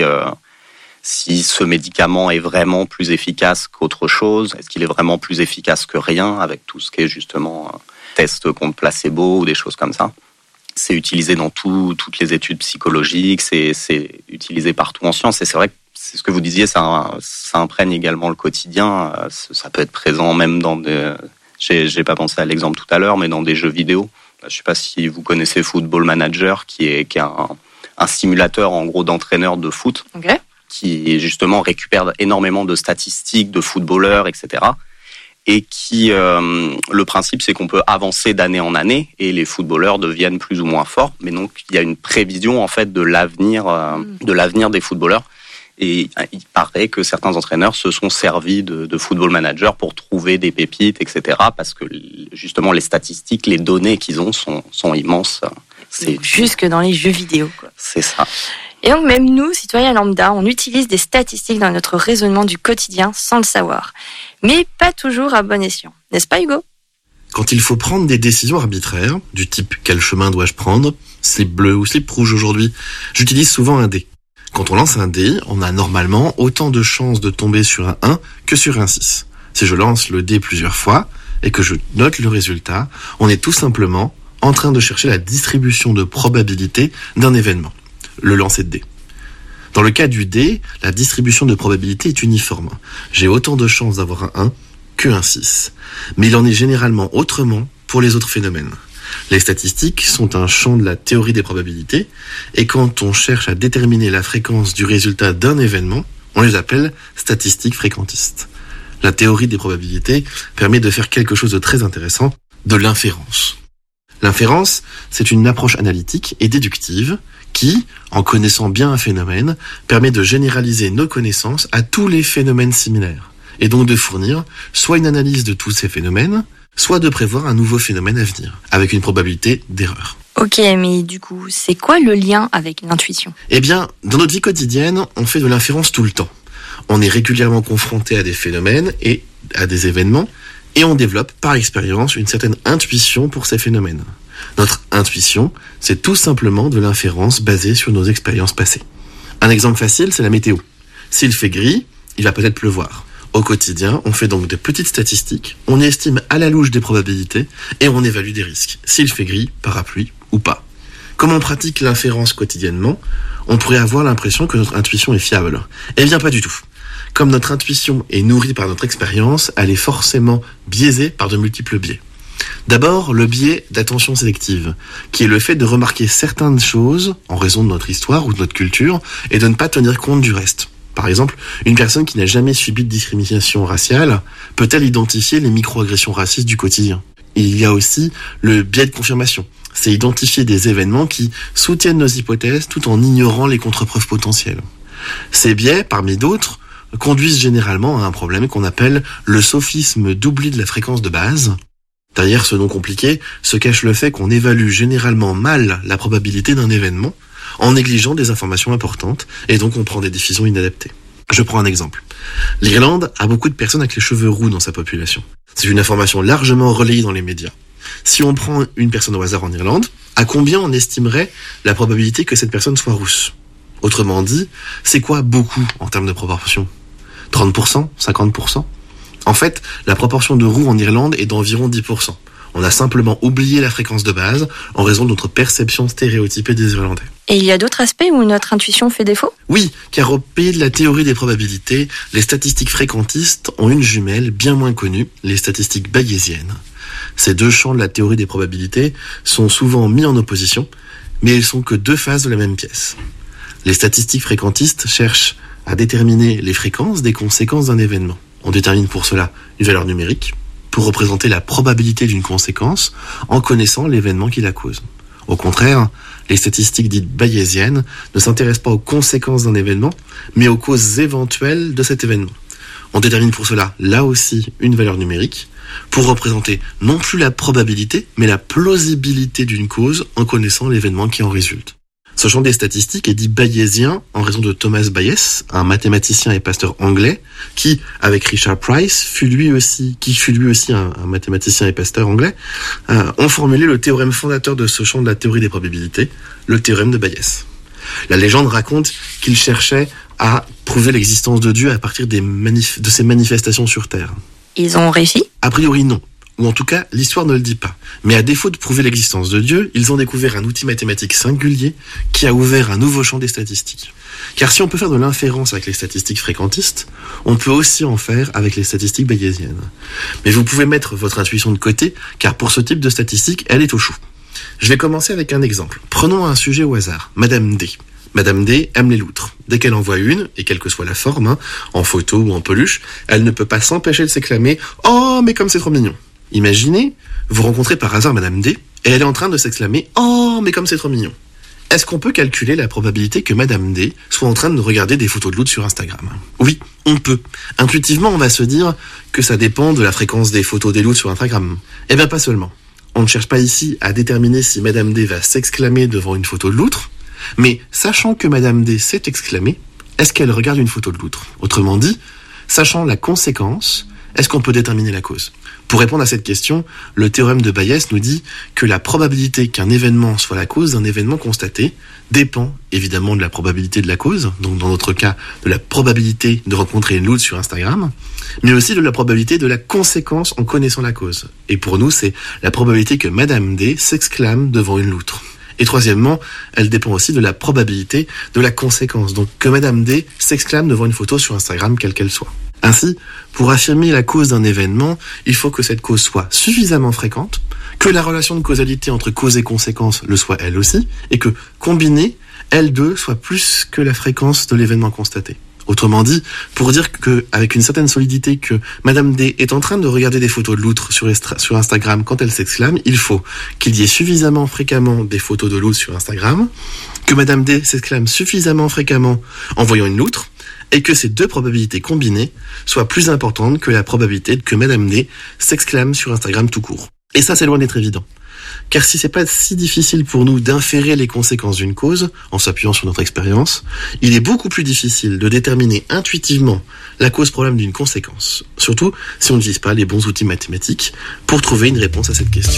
Speaker 4: ce médicament est vraiment plus efficace qu'autre chose, est-ce qu'il est vraiment plus efficace que rien, avec tout ce qui est justement test contre placebo ou des choses comme ça. C'est utilisé dans toutes les études psychologiques, c'est utilisé partout en sciences, et c'est vrai que c'est ce que vous disiez, ça imprègne également le quotidien. Ça peut être présent même dans des... J'ai pas pensé à l'exemple tout à l'heure, mais dans des jeux vidéo. Je sais pas si vous connaissez Football Manager, qui est un simulateur en gros d'entraîneur de foot, qui justement récupère énormément de statistiques de footballeurs, etc. Et qui, le principe, c'est qu'on peut avancer d'année en année et les footballeurs deviennent plus ou moins forts. Mais donc, il y a une prévision en fait de l'avenir des footballeurs. Et il paraît que certains entraîneurs se sont servis de Football Manager pour trouver des pépites, etc. Parce que justement, les statistiques, les données qu'ils ont sont immenses.
Speaker 3: C'est jusque dans les jeux vidéo, quoi.
Speaker 4: C'est ça.
Speaker 3: Et donc même nous, citoyens lambda, on utilise des statistiques dans notre raisonnement du quotidien sans le savoir. Mais pas toujours à bon escient. N'est-ce pas Hugo ?
Speaker 6: Quand il faut prendre des décisions arbitraires, du type « quel chemin dois-je prendre ? Slip bleu ou slip rouge aujourd'hui ?» j'utilise souvent un dé. Quand on lance un dé, on a normalement autant de chances de tomber sur un 1 que sur un 6. Si je lance le dé plusieurs fois et que je note le résultat, on est tout simplement en train de chercher la distribution de probabilité d'un événement. le lancer de dés. Dans le cas du dé, la distribution de probabilité est uniforme. J'ai autant de chances d'avoir un 1 qu'un 6. Mais il en est généralement autrement pour les autres phénomènes. Les statistiques sont un champ de la théorie des probabilités, et quand on cherche à déterminer la fréquence du résultat d'un événement, on les appelle statistiques fréquentistes. La théorie des probabilités permet de faire quelque chose de très intéressant, de l'inférence. L'inférence, c'est une approche analytique et déductive qui, en connaissant bien un phénomène, permet de généraliser nos connaissances à tous les phénomènes similaires, et donc de fournir soit une analyse de tous ces phénomènes, soit de prévoir un nouveau phénomène à venir, avec une probabilité d'erreur.
Speaker 3: Ok, mais du coup, c'est quoi le lien avec l'intuition ?
Speaker 6: Eh bien, dans notre vie quotidienne, on fait de l'inférence tout le temps. On est régulièrement confronté à des phénomènes et à des événements, et on développe par expérience une certaine intuition pour ces phénomènes. Notre intuition, c'est tout simplement de l'inférence basée sur nos expériences passées. Un exemple facile, c'est la météo. S'il fait gris, il va peut-être pleuvoir. Au quotidien, on fait donc de petites statistiques, on estime à la louche des probabilités et on évalue des risques. S'il fait gris, parapluie ou pas. Comme on pratique l'inférence quotidiennement, on pourrait avoir l'impression que notre intuition est fiable. Eh bien, pas du tout. Comme notre intuition est nourrie par notre expérience, elle est forcément biaisée par de multiples biais. D'abord, le biais d'attention sélective, qui est le fait de remarquer certaines choses en raison de notre histoire ou de notre culture et de ne pas tenir compte du reste. Par exemple, une personne qui n'a jamais subi de discrimination raciale peut-elle identifier les microagressions racistes du quotidien ? Il y a aussi le biais de confirmation. C'est identifier des événements qui soutiennent nos hypothèses tout en ignorant les contre-preuves potentielles. Ces biais, parmi d'autres, conduisent généralement à un problème qu'on appelle le sophisme d'oubli de la fréquence de base. Derrière ce nom compliqué se cache le fait qu'on évalue généralement mal la probabilité d'un événement en négligeant des informations importantes et donc on prend des décisions inadaptées. Je prends un exemple. L'Irlande a beaucoup de personnes avec les cheveux roux dans sa population. C'est une information largement relayée dans les médias. Si on prend une personne au hasard en Irlande, à combien on estimerait la probabilité que cette personne soit rousse ? Autrement dit, c'est quoi beaucoup en termes de proportion ? 30%, 50%. En fait, la proportion de roux en Irlande est d'environ 10%. On a simplement oublié la fréquence de base en raison de notre perception stéréotypée des Irlandais.
Speaker 3: Et il y a d'autres aspects où notre intuition fait défaut ?
Speaker 6: Oui, car au pays de la théorie des probabilités, les statistiques fréquentistes ont une jumelle bien moins connue, les statistiques bayésiennes. Ces deux champs de la théorie des probabilités sont souvent mis en opposition, mais ils sont que deux faces de la même pièce. Les statistiques fréquentistes cherchent à déterminer les fréquences des conséquences d'un événement. On détermine pour cela une valeur numérique, pour représenter la probabilité d'une conséquence en connaissant l'événement qui la cause. Au contraire, les statistiques dites bayésiennes ne s'intéressent pas aux conséquences d'un événement, mais aux causes éventuelles de cet événement. On détermine pour cela, là aussi, une valeur numérique, pour représenter non plus la probabilité, mais la plausibilité d'une cause en connaissant l'événement qui en résulte. Ce champ des statistiques est dit bayésien en raison de Thomas Bayes, un mathématicien et pasteur anglais, qui, avec Richard Price, fut lui aussi un mathématicien et pasteur anglais, ont formulé le théorème fondateur de ce champ de la théorie des probabilités, le théorème de Bayes. La légende raconte qu'il cherchait à prouver l'existence de Dieu à partir de ses manifestations sur Terre.
Speaker 3: Ils ont réussi ?
Speaker 6: A priori non. Ou en tout cas, l'histoire ne le dit pas. Mais à défaut de prouver l'existence de Dieu, ils ont découvert un outil mathématique singulier qui a ouvert un nouveau champ des statistiques. Car si on peut faire de l'inférence avec les statistiques fréquentistes, on peut aussi en faire avec les statistiques bayésiennes. Mais vous pouvez mettre votre intuition de côté, car pour ce type de statistique, elle est au chou. Je vais commencer avec un exemple. Prenons un sujet au hasard, Madame D. Madame D aime les loutres. Dès qu'elle en voit une, et quelle que soit la forme, en photo ou en peluche, elle ne peut pas s'empêcher de s'exclamer « Oh, mais comme c'est trop mignon !» Imaginez, vous rencontrez par hasard Madame D, et elle est en train de s'exclamer « Oh, mais comme c'est trop mignon !» Est-ce qu'on peut calculer la probabilité que Madame D soit en train de regarder des photos de loutres sur Instagram ? Oui, on peut. Intuitivement, on va se dire que ça dépend de la fréquence des photos des loutres sur Instagram. Eh bien, pas seulement. On ne cherche pas ici à déterminer si Madame D va s'exclamer devant une photo de loutre, mais sachant que Madame D s'est exclamée, est-ce qu'elle regarde une photo de loutre ? Autrement dit, sachant la conséquence, est-ce qu'on peut déterminer la cause ? Pour répondre à cette question, le théorème de Bayes nous dit que la probabilité qu'un événement soit la cause d'un événement constaté dépend évidemment de la probabilité de la cause, donc dans notre cas de la probabilité de rencontrer une loutre sur Instagram, mais aussi de la probabilité de la conséquence en connaissant la cause. Et pour nous, c'est la probabilité que Madame D s'exclame devant une loutre. Et troisièmement, elle dépend aussi de la probabilité de la conséquence. Donc que Madame D s'exclame devant une photo sur Instagram, quelle qu'elle soit. Ainsi, pour affirmer la cause d'un événement, il faut que cette cause soit suffisamment fréquente, que la relation de causalité entre cause et conséquence le soit elle aussi, et que, combinée, elles deux soit plus que la fréquence de l'événement constaté. Autrement dit, pour dire que, avec une certaine solidité, que Madame D est en train de regarder des photos de loutre sur Instagram quand elle s'exclame, il faut qu'il y ait suffisamment fréquemment des photos de loutre sur Instagram, que Madame D s'exclame suffisamment fréquemment en voyant une loutre, et que ces deux probabilités combinées soient plus importantes que la probabilité que Madame D s'exclame sur Instagram tout court. Et ça, c'est loin d'être évident. Car si c'est pas si difficile pour nous d'inférer les conséquences d'une cause, en s'appuyant sur notre expérience, il est beaucoup plus difficile de déterminer intuitivement la cause problème d'une conséquence. Surtout si on n'utilise pas les bons outils mathématiques pour trouver une réponse à cette question.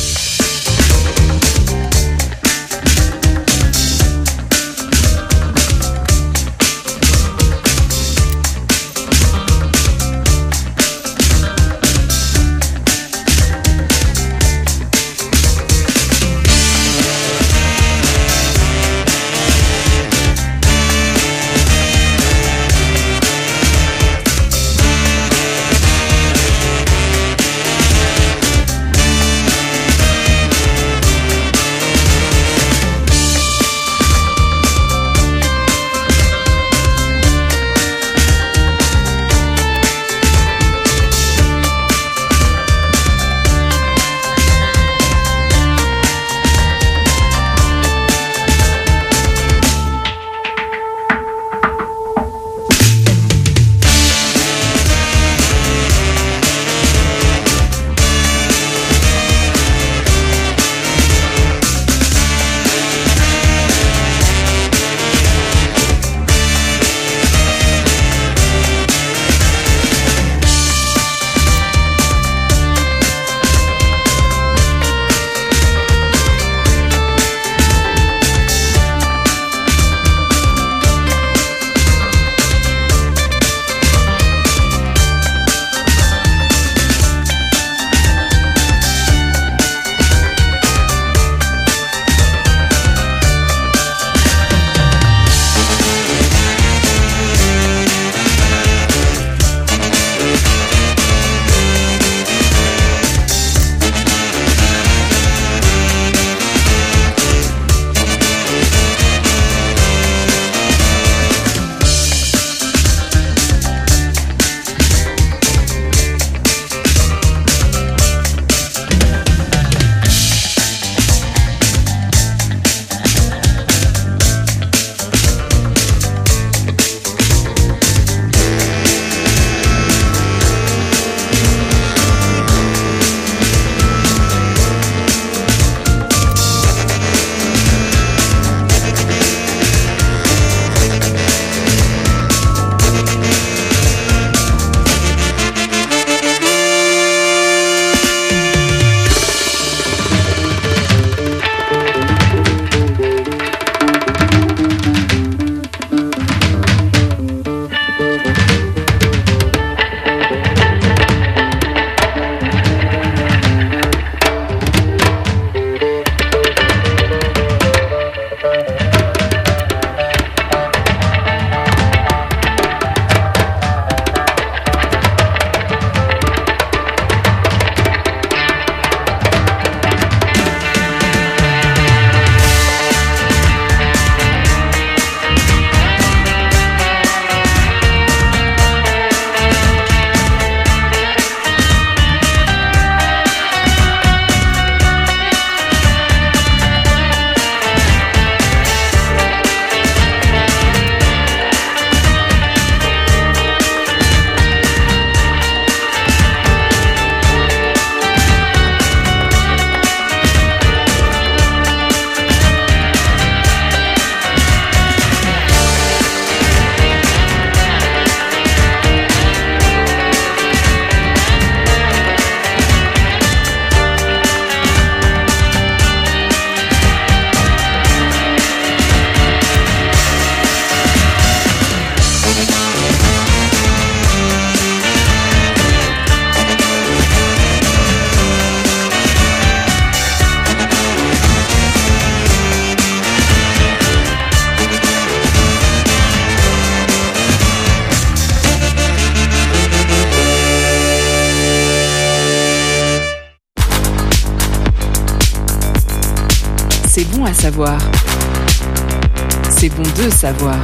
Speaker 2: à savoir. C'est bon de savoir.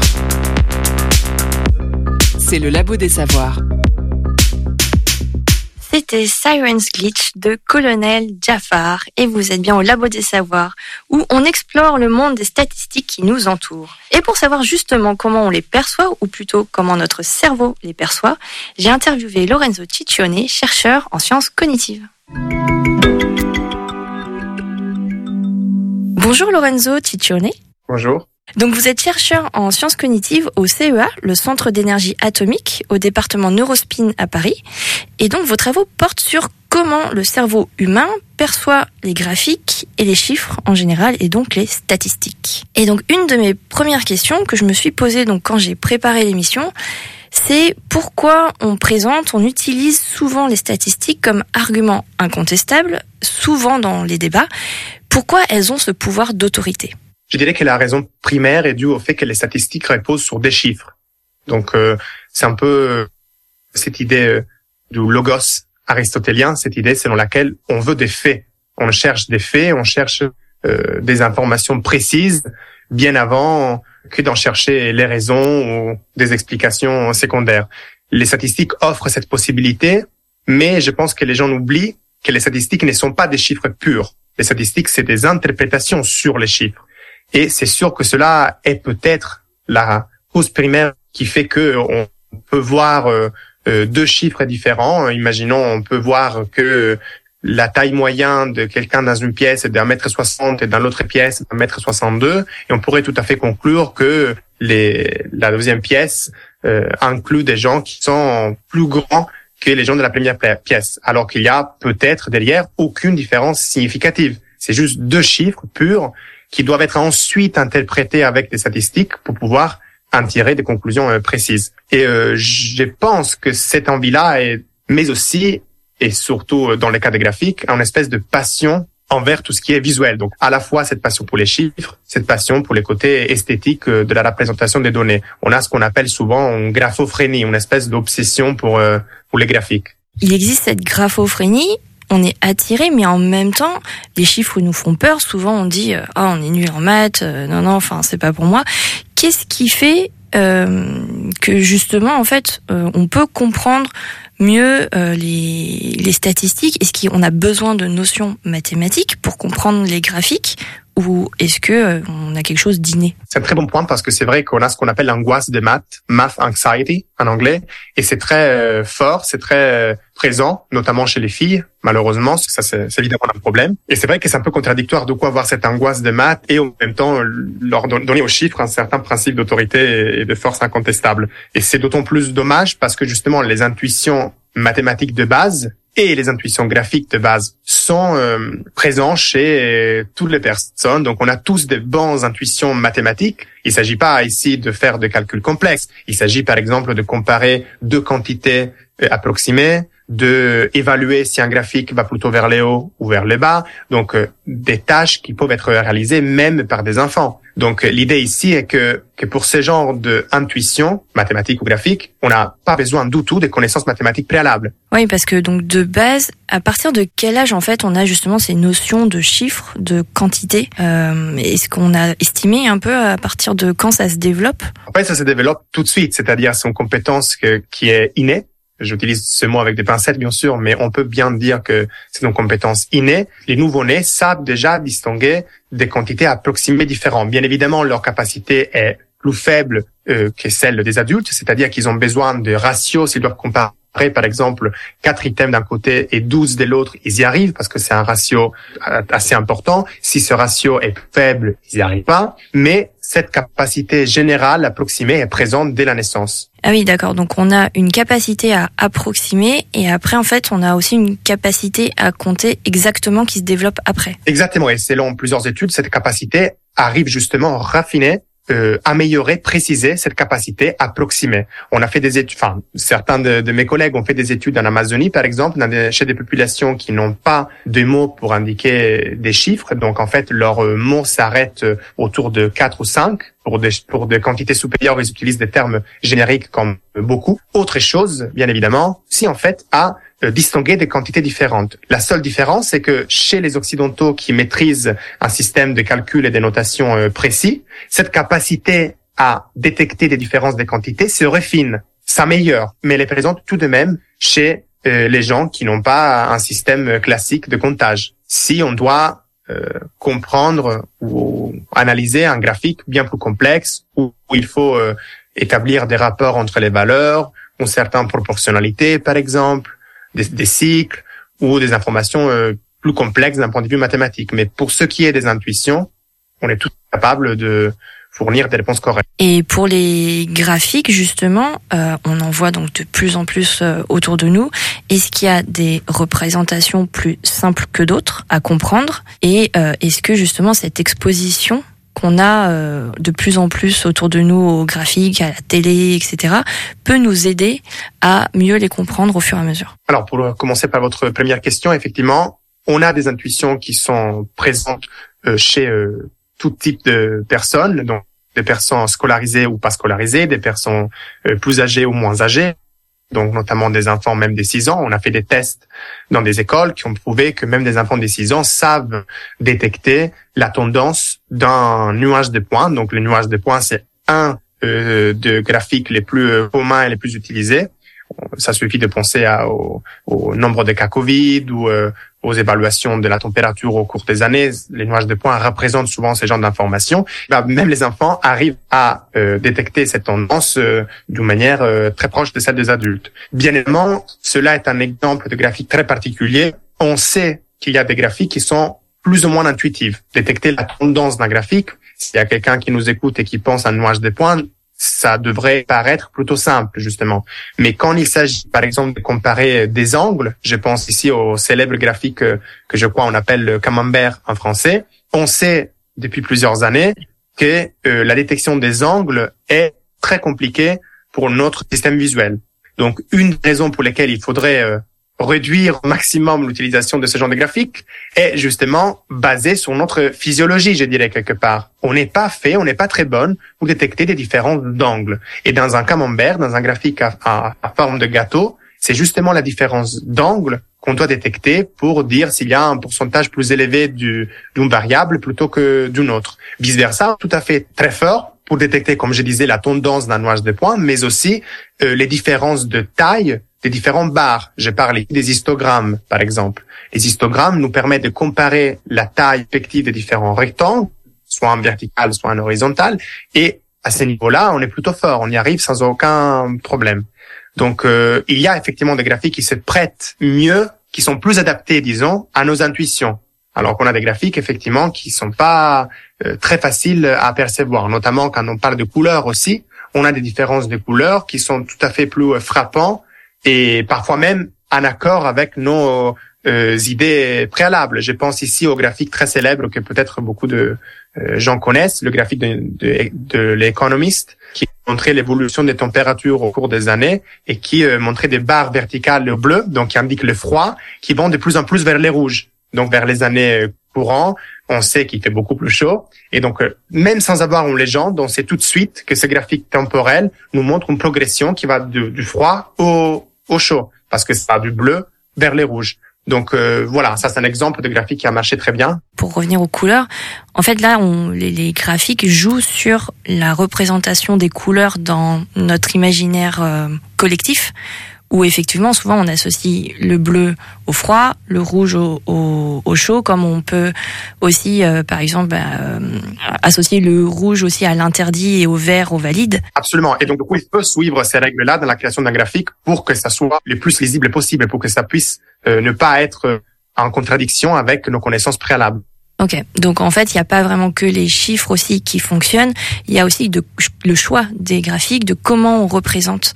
Speaker 2: C'est le Labo des Savoirs.
Speaker 3: C'était Siren's Glitch de Colonel Jafar et vous êtes bien au Labo des Savoirs où on explore le monde des statistiques qui nous entourent. Et pour savoir justement comment on les perçoit ou plutôt comment notre cerveau les perçoit, j'ai interviewé Lorenzo Ciccione, chercheur en sciences cognitives. Bonjour Lorenzo Ciccione.
Speaker 7: Bonjour.
Speaker 3: Donc vous êtes chercheur en sciences cognitives au CEA, le Centre d'énergie atomique, au département Neurospin à Paris. Et donc vos travaux portent sur comment le cerveau humain perçoit les graphiques et les chiffres en général, et donc les statistiques. Et donc une de mes premières questions que je me suis posée donc quand j'ai préparé l'émission, c'est pourquoi on utilise souvent les statistiques comme argument incontestable, souvent dans les débats. Pourquoi elles ont ce pouvoir d'autorité ?
Speaker 7: Je dirais que la raison primaire est due au fait que les statistiques reposent sur des chiffres. Donc, c'est un peu cette idée du logos aristotélien, cette idée selon laquelle on veut des faits. On cherche des faits, on cherche des informations précises bien avant que d'en chercher les raisons ou des explications secondaires. Les statistiques offrent cette possibilité, mais je pense que les gens oublient que les statistiques ne sont pas des chiffres purs. Les statistiques, c'est des interprétations sur les chiffres. Et c'est sûr que cela est peut-être la cause primaire qui fait que on peut voir deux chiffres différents. Imaginons, on peut voir que la taille moyenne de quelqu'un dans une pièce est d'1,60 m et dans l'autre pièce 1,62 m. Et on pourrait tout à fait conclure que la deuxième pièce inclut des gens qui sont plus grands que les gens de la première pièce. Alors qu'il y a peut-être derrière aucune différence significative. C'est juste deux chiffres purs qui doivent être ensuite interprétés avec des statistiques pour pouvoir en tirer des conclusions précises. Et je pense que cette envie-là mais aussi, et surtout dans les cas des graphiques, une espèce de passion envers tout ce qui est visuel. Donc, à la fois cette passion pour les chiffres, cette passion pour les côtés esthétiques de la représentation des données. On a ce qu'on appelle souvent une graphophrénie, une espèce d'obsession pour les graphiques.
Speaker 3: Il existe cette graphophrénie. On est attiré, mais en même temps, les chiffres nous font peur. Souvent, on dit on est nul en maths, non, c'est pas pour moi. Qu'est-ce qui fait que justement, en fait, on peut comprendre mieux les statistiques ? Est-ce qu'on a besoin de notions mathématiques pour comprendre les graphiques ? Ou est-ce que on a quelque chose d'inné ?
Speaker 7: C'est un très bon point parce que c'est vrai qu'on a ce qu'on appelle l'angoisse de maths, math anxiety en anglais, et c'est très fort, c'est très présent, notamment chez les filles. Malheureusement, ça c'est évidemment un problème. Et c'est vrai que c'est un peu contradictoire de quoi avoir cette angoisse de maths et en même temps leur donner aux chiffres un certain principe d'autorité et de force incontestable. Et c'est d'autant plus dommage parce que justement les intuitions mathématiques de base et les intuitions graphiques de base sont présents chez toutes les personnes. Donc, on a tous des bonnes intuitions mathématiques. Il s'agit pas ici de faire des calculs complexes. Il s'agit, par exemple, de comparer deux quantités approximées, de évaluer si un graphique va plutôt vers le haut ou vers le bas. Donc, des tâches qui peuvent être réalisées même par des enfants. Donc, l'idée ici est que pour ce genre d'intuition, mathématique ou graphique, on n'a pas besoin du tout des connaissances mathématiques préalables.
Speaker 3: Oui, parce que donc de base, à partir de quel âge en fait on a justement ces notions de chiffres, de quantité ? Est-ce qu'on a estimé un peu à partir de quand ça se développe ?
Speaker 7: En fait, ça se développe tout de suite, c'est-à-dire c'est une compétence qui est innée. J'utilise ce mot avec des pincettes, bien sûr, mais on peut bien dire que c'est une compétence innée. Les nouveau-nés savent déjà distinguer des quantités approximées différentes. Bien évidemment, leur capacité est plus faible que celle des adultes, c'est-à-dire qu'ils ont besoin de ratios s'ils doivent comparer. Par exemple, 4 items d'un côté et 12 de l'autre, ils y arrivent parce que c'est un ratio assez important. Si ce ratio est faible, ils n'y arrivent pas. Mais cette capacité générale approximée est présente dès la naissance.
Speaker 3: Ah oui, d'accord. Donc on a une capacité à approximer et après, en fait, on a aussi une capacité à compter exactement qui se développe après.
Speaker 7: Exactement. Et selon plusieurs études, cette capacité arrive justement raffiner, améliorer, préciser cette capacité approximée. On a fait des études, certains de mes collègues ont fait des études en Amazonie, par exemple, chez des populations qui n'ont pas de mots pour indiquer des chiffres. Donc, en fait, leurs mots s'arrêtent autour de 4 ou 5. Pour des quantités supérieures, ils utilisent des termes génériques comme beaucoup. Autre chose, bien évidemment, si en fait à distinguer des quantités différentes. La seule différence, c'est que chez les Occidentaux qui maîtrisent un système de calcul et des notations précis, cette capacité à détecter des différences des quantités se refine, s'améliore, mais elle est présente tout de même chez les gens qui n'ont pas un système classique de comptage. Si on doit comprendre ou analyser un graphique bien plus complexe où il faut établir des rapports entre les valeurs ou certaines proportionnalités, par exemple, des cycles ou des informations plus complexes d'un point de vue mathématique. Mais pour ce qui est des intuitions, on est tous capables de fournir des réponses correctes.
Speaker 3: Et pour les graphiques, justement, on en voit donc de plus en plus autour de nous. Est-ce qu'il y a des représentations plus simples que d'autres à comprendre? Et est-ce que justement cette exposition qu'on a de plus en plus autour de nous aux graphiques, à la télé, etc., peut nous aider à mieux les comprendre au fur et à mesure?
Speaker 7: Alors, pour commencer par votre première question, effectivement, on a des intuitions qui sont présentes chez tout type de personnes, donc des personnes scolarisées ou pas scolarisées, des personnes plus âgées ou moins âgées, donc notamment des enfants même des 6 ans. On a fait des tests dans des écoles qui ont prouvé que même des enfants des 6 ans savent détecter la tendance d'un nuage de points. Donc le nuage de points, c'est un des graphiques les plus communs et les plus utilisés. Ça suffit de penser au nombre de cas Covid ou aux évaluations de la température au cours des années. Les nuages de points représentent souvent ce genre d'informations. Même les enfants arrivent à détecter cette tendance d'une manière très proche de celle des adultes. Bien évidemment, cela est un exemple de graphique très particulier. On sait qu'il y a des graphiques qui sont plus ou moins intuitifs. Détecter la tendance d'un graphique, s'il y a quelqu'un qui nous écoute et qui pense à un nuage de points, ça devrait paraître plutôt simple, justement. Mais quand il s'agit, par exemple, de comparer des angles, je pense ici au célèbre graphique que je crois on appelle le camembert en français, on sait depuis plusieurs années que la détection des angles est très compliquée pour notre système visuel. Donc, une raison pour laquelle il faudrait réduire au maximum l'utilisation de ce genre de graphique est justement basée sur notre physiologie, je dirais, quelque part. On n'est pas très bonne pour détecter des différences d'angles. Et dans un camembert, dans un graphique à forme de gâteau, c'est justement la différence d'angle qu'on doit détecter pour dire s'il y a un pourcentage plus élevé d'une variable plutôt que d'une autre. Vice versa, tout à fait très fort pour détecter, comme je disais, la tendance d'un nuage de points, mais aussi les différences de taille des différentes barres. Je parle des histogrammes, par exemple. Les histogrammes nous permettent de comparer la taille effective des différents rectangles, soit en vertical, soit en horizontal, et à ce niveau-là, on est plutôt fort, on y arrive sans aucun problème. Donc, il y a effectivement des graphiques qui se prêtent mieux, qui sont plus adaptés, disons, à nos intuitions. Alors qu'on a des graphiques, effectivement, qui sont pas très faciles à percevoir, notamment quand on parle de couleurs aussi. On a des différences de couleurs qui sont tout à fait plus frappantes et parfois même en accord avec nos idées préalables. Je pense ici au graphique très célèbre que peut-être beaucoup de gens connaissent, le graphique de l'Economist, qui montrait l'évolution des températures au cours des années et qui montrait des barres verticales bleues, donc qui indiquent le froid, qui vont de plus en plus vers les rouges. Donc vers les années courantes, on sait qu'il fait beaucoup plus chaud. Et donc, même sans avoir une légende, on sait tout de suite que ce graphique temporel nous montre une progression qui va du froid au chaud, parce que ça va du bleu vers les rouges. Donc voilà, ça c'est un exemple de graphique qui a marché très bien.
Speaker 3: Pour revenir aux couleurs, en fait là, les graphiques jouent sur la représentation des couleurs dans notre imaginaire collectif, où effectivement souvent on associe le bleu au froid, le rouge au chaud, comme on peut aussi par exemple associer le rouge aussi à l'interdit et au vert au valide.
Speaker 7: Absolument, et donc du coup il faut suivre ces règles-là dans la création d'un graphique pour que ça soit le plus lisible possible, pour que ça puisse ne pas être en contradiction avec nos connaissances préalables.
Speaker 3: Ok, donc en fait il n'y a pas vraiment que les chiffres aussi qui fonctionnent, il y a aussi le choix des graphiques, de comment on représente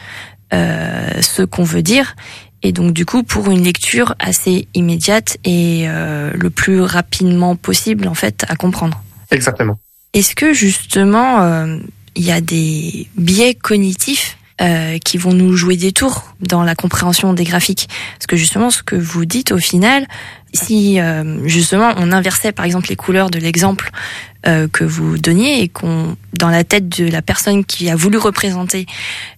Speaker 3: ce qu'on veut dire, et donc du coup pour une lecture assez immédiate et le plus rapidement possible en fait à comprendre.
Speaker 7: Exactement.
Speaker 3: Est-ce que justement il y a des biais cognitifs qui vont nous jouer des tours dans la compréhension des graphiques. Parce que justement, ce que vous dites au final, si justement on inversait par exemple les couleurs de l'exemple que vous donniez et qu'on, dans la tête de la personne qui a voulu représenter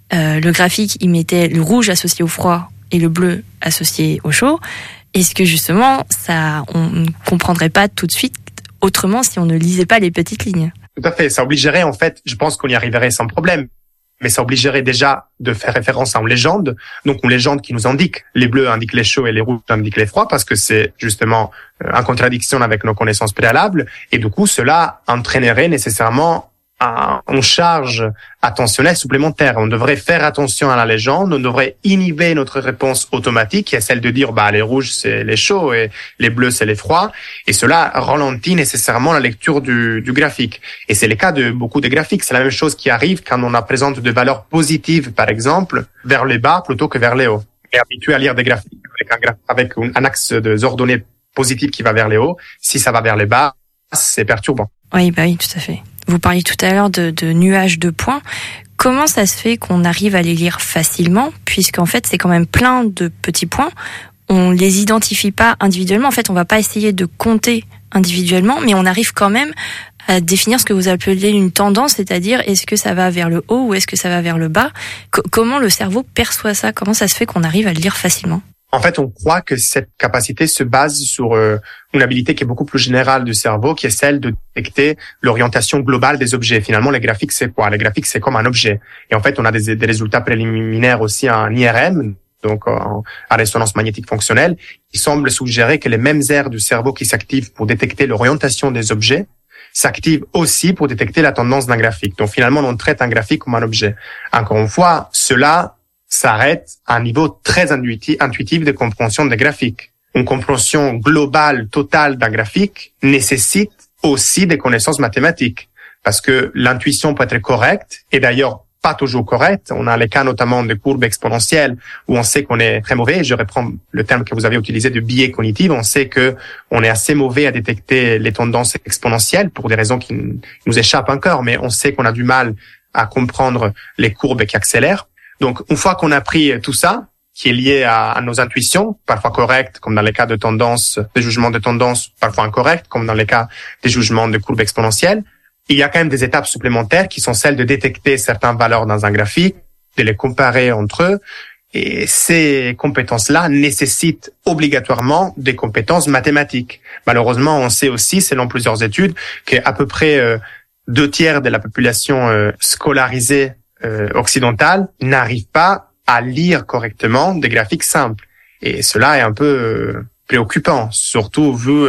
Speaker 3: le graphique, il mettait le rouge associé au froid et le bleu associé au chaud, est-ce que justement on ne comprendrait pas tout de suite autrement si on ne lisait pas les petites lignes?
Speaker 7: Tout à fait. Ça obligerait, en fait, je pense qu'on y arriverait sans problème. Mais ça obligerait déjà de faire référence à une légende. Donc, une légende qui nous indique, les bleus indiquent les chauds et les rouges indiquent les froids, parce que c'est justement en contradiction avec nos connaissances préalables. Et du coup, cela entraînerait nécessairement une charge attentionnelle supplémentaire. On devrait faire attention à la légende, on devrait inhiber notre réponse automatique, qui est celle de dire, les rouges c'est les chauds et les bleus c'est les froids. Et cela ralentit nécessairement la lecture du graphique. Et c'est le cas de beaucoup de graphiques. C'est la même chose qui arrive quand on présente des valeurs positives, par exemple, vers le bas plutôt que vers le haut. On est habitué à lire des graphiques avec un axe de ordonnées positif qui va vers le haut. Si ça va vers le bas, c'est perturbant.
Speaker 3: Oui, tout à fait. Vous parliez tout à l'heure de nuages de points. Comment ça se fait qu'on arrive à les lire facilement, puisqu'en fait, c'est quand même plein de petits points. On les identifie pas individuellement. En fait, on va pas essayer de compter individuellement, mais on arrive quand même à définir ce que vous appelez une tendance, c'est-à-dire est-ce que ça va vers le haut ou est-ce que ça va vers le bas. Comment le cerveau perçoit ça? Comment ça se fait qu'on arrive à le lire facilement?
Speaker 7: En fait, on croit que cette capacité se base sur une habilité qui est beaucoup plus générale du cerveau, qui est celle de détecter l'orientation globale des objets. Finalement, les graphiques, c'est quoi? Les graphiques, c'est comme un objet. Et en fait, on a des résultats préliminaires aussi en IRM, donc en résonance magnétique fonctionnelle, qui semblent suggérer que les mêmes aires du cerveau qui s'activent pour détecter l'orientation des objets s'activent aussi pour détecter la tendance d'un graphique. Donc finalement, on traite un graphique comme un objet. Encore une fois, cela s'arrête à un niveau très intuitif de compréhension des graphiques. Une compréhension globale, totale d'un graphique nécessite aussi des connaissances mathématiques. Parce que l'intuition peut être correcte, et d'ailleurs pas toujours correcte. On a les cas notamment de courbes exponentielles où on sait qu'on est très mauvais. Je reprends le terme que vous avez utilisé de biais cognitif. On sait que on est assez mauvais à détecter les tendances exponentielles pour des raisons qui nous échappent encore, mais on sait qu'on a du mal à comprendre les courbes qui accélèrent. Donc, une fois qu'on a pris tout ça, qui est lié à nos intuitions, parfois correctes, comme dans les cas de tendance, des jugements de tendance, parfois incorrects, comme dans les cas des jugements de courbes exponentielles, il y a quand même des étapes supplémentaires qui sont celles de détecter certaines valeurs dans un graphique, de les comparer entre eux. Et ces compétences-là nécessitent obligatoirement des compétences mathématiques. Malheureusement, on sait aussi, selon plusieurs études, qu'à peu près 2/3 de la population scolarisée occidentale n'arrive pas à lire correctement des graphiques simples. Et cela est un peu préoccupant, surtout vu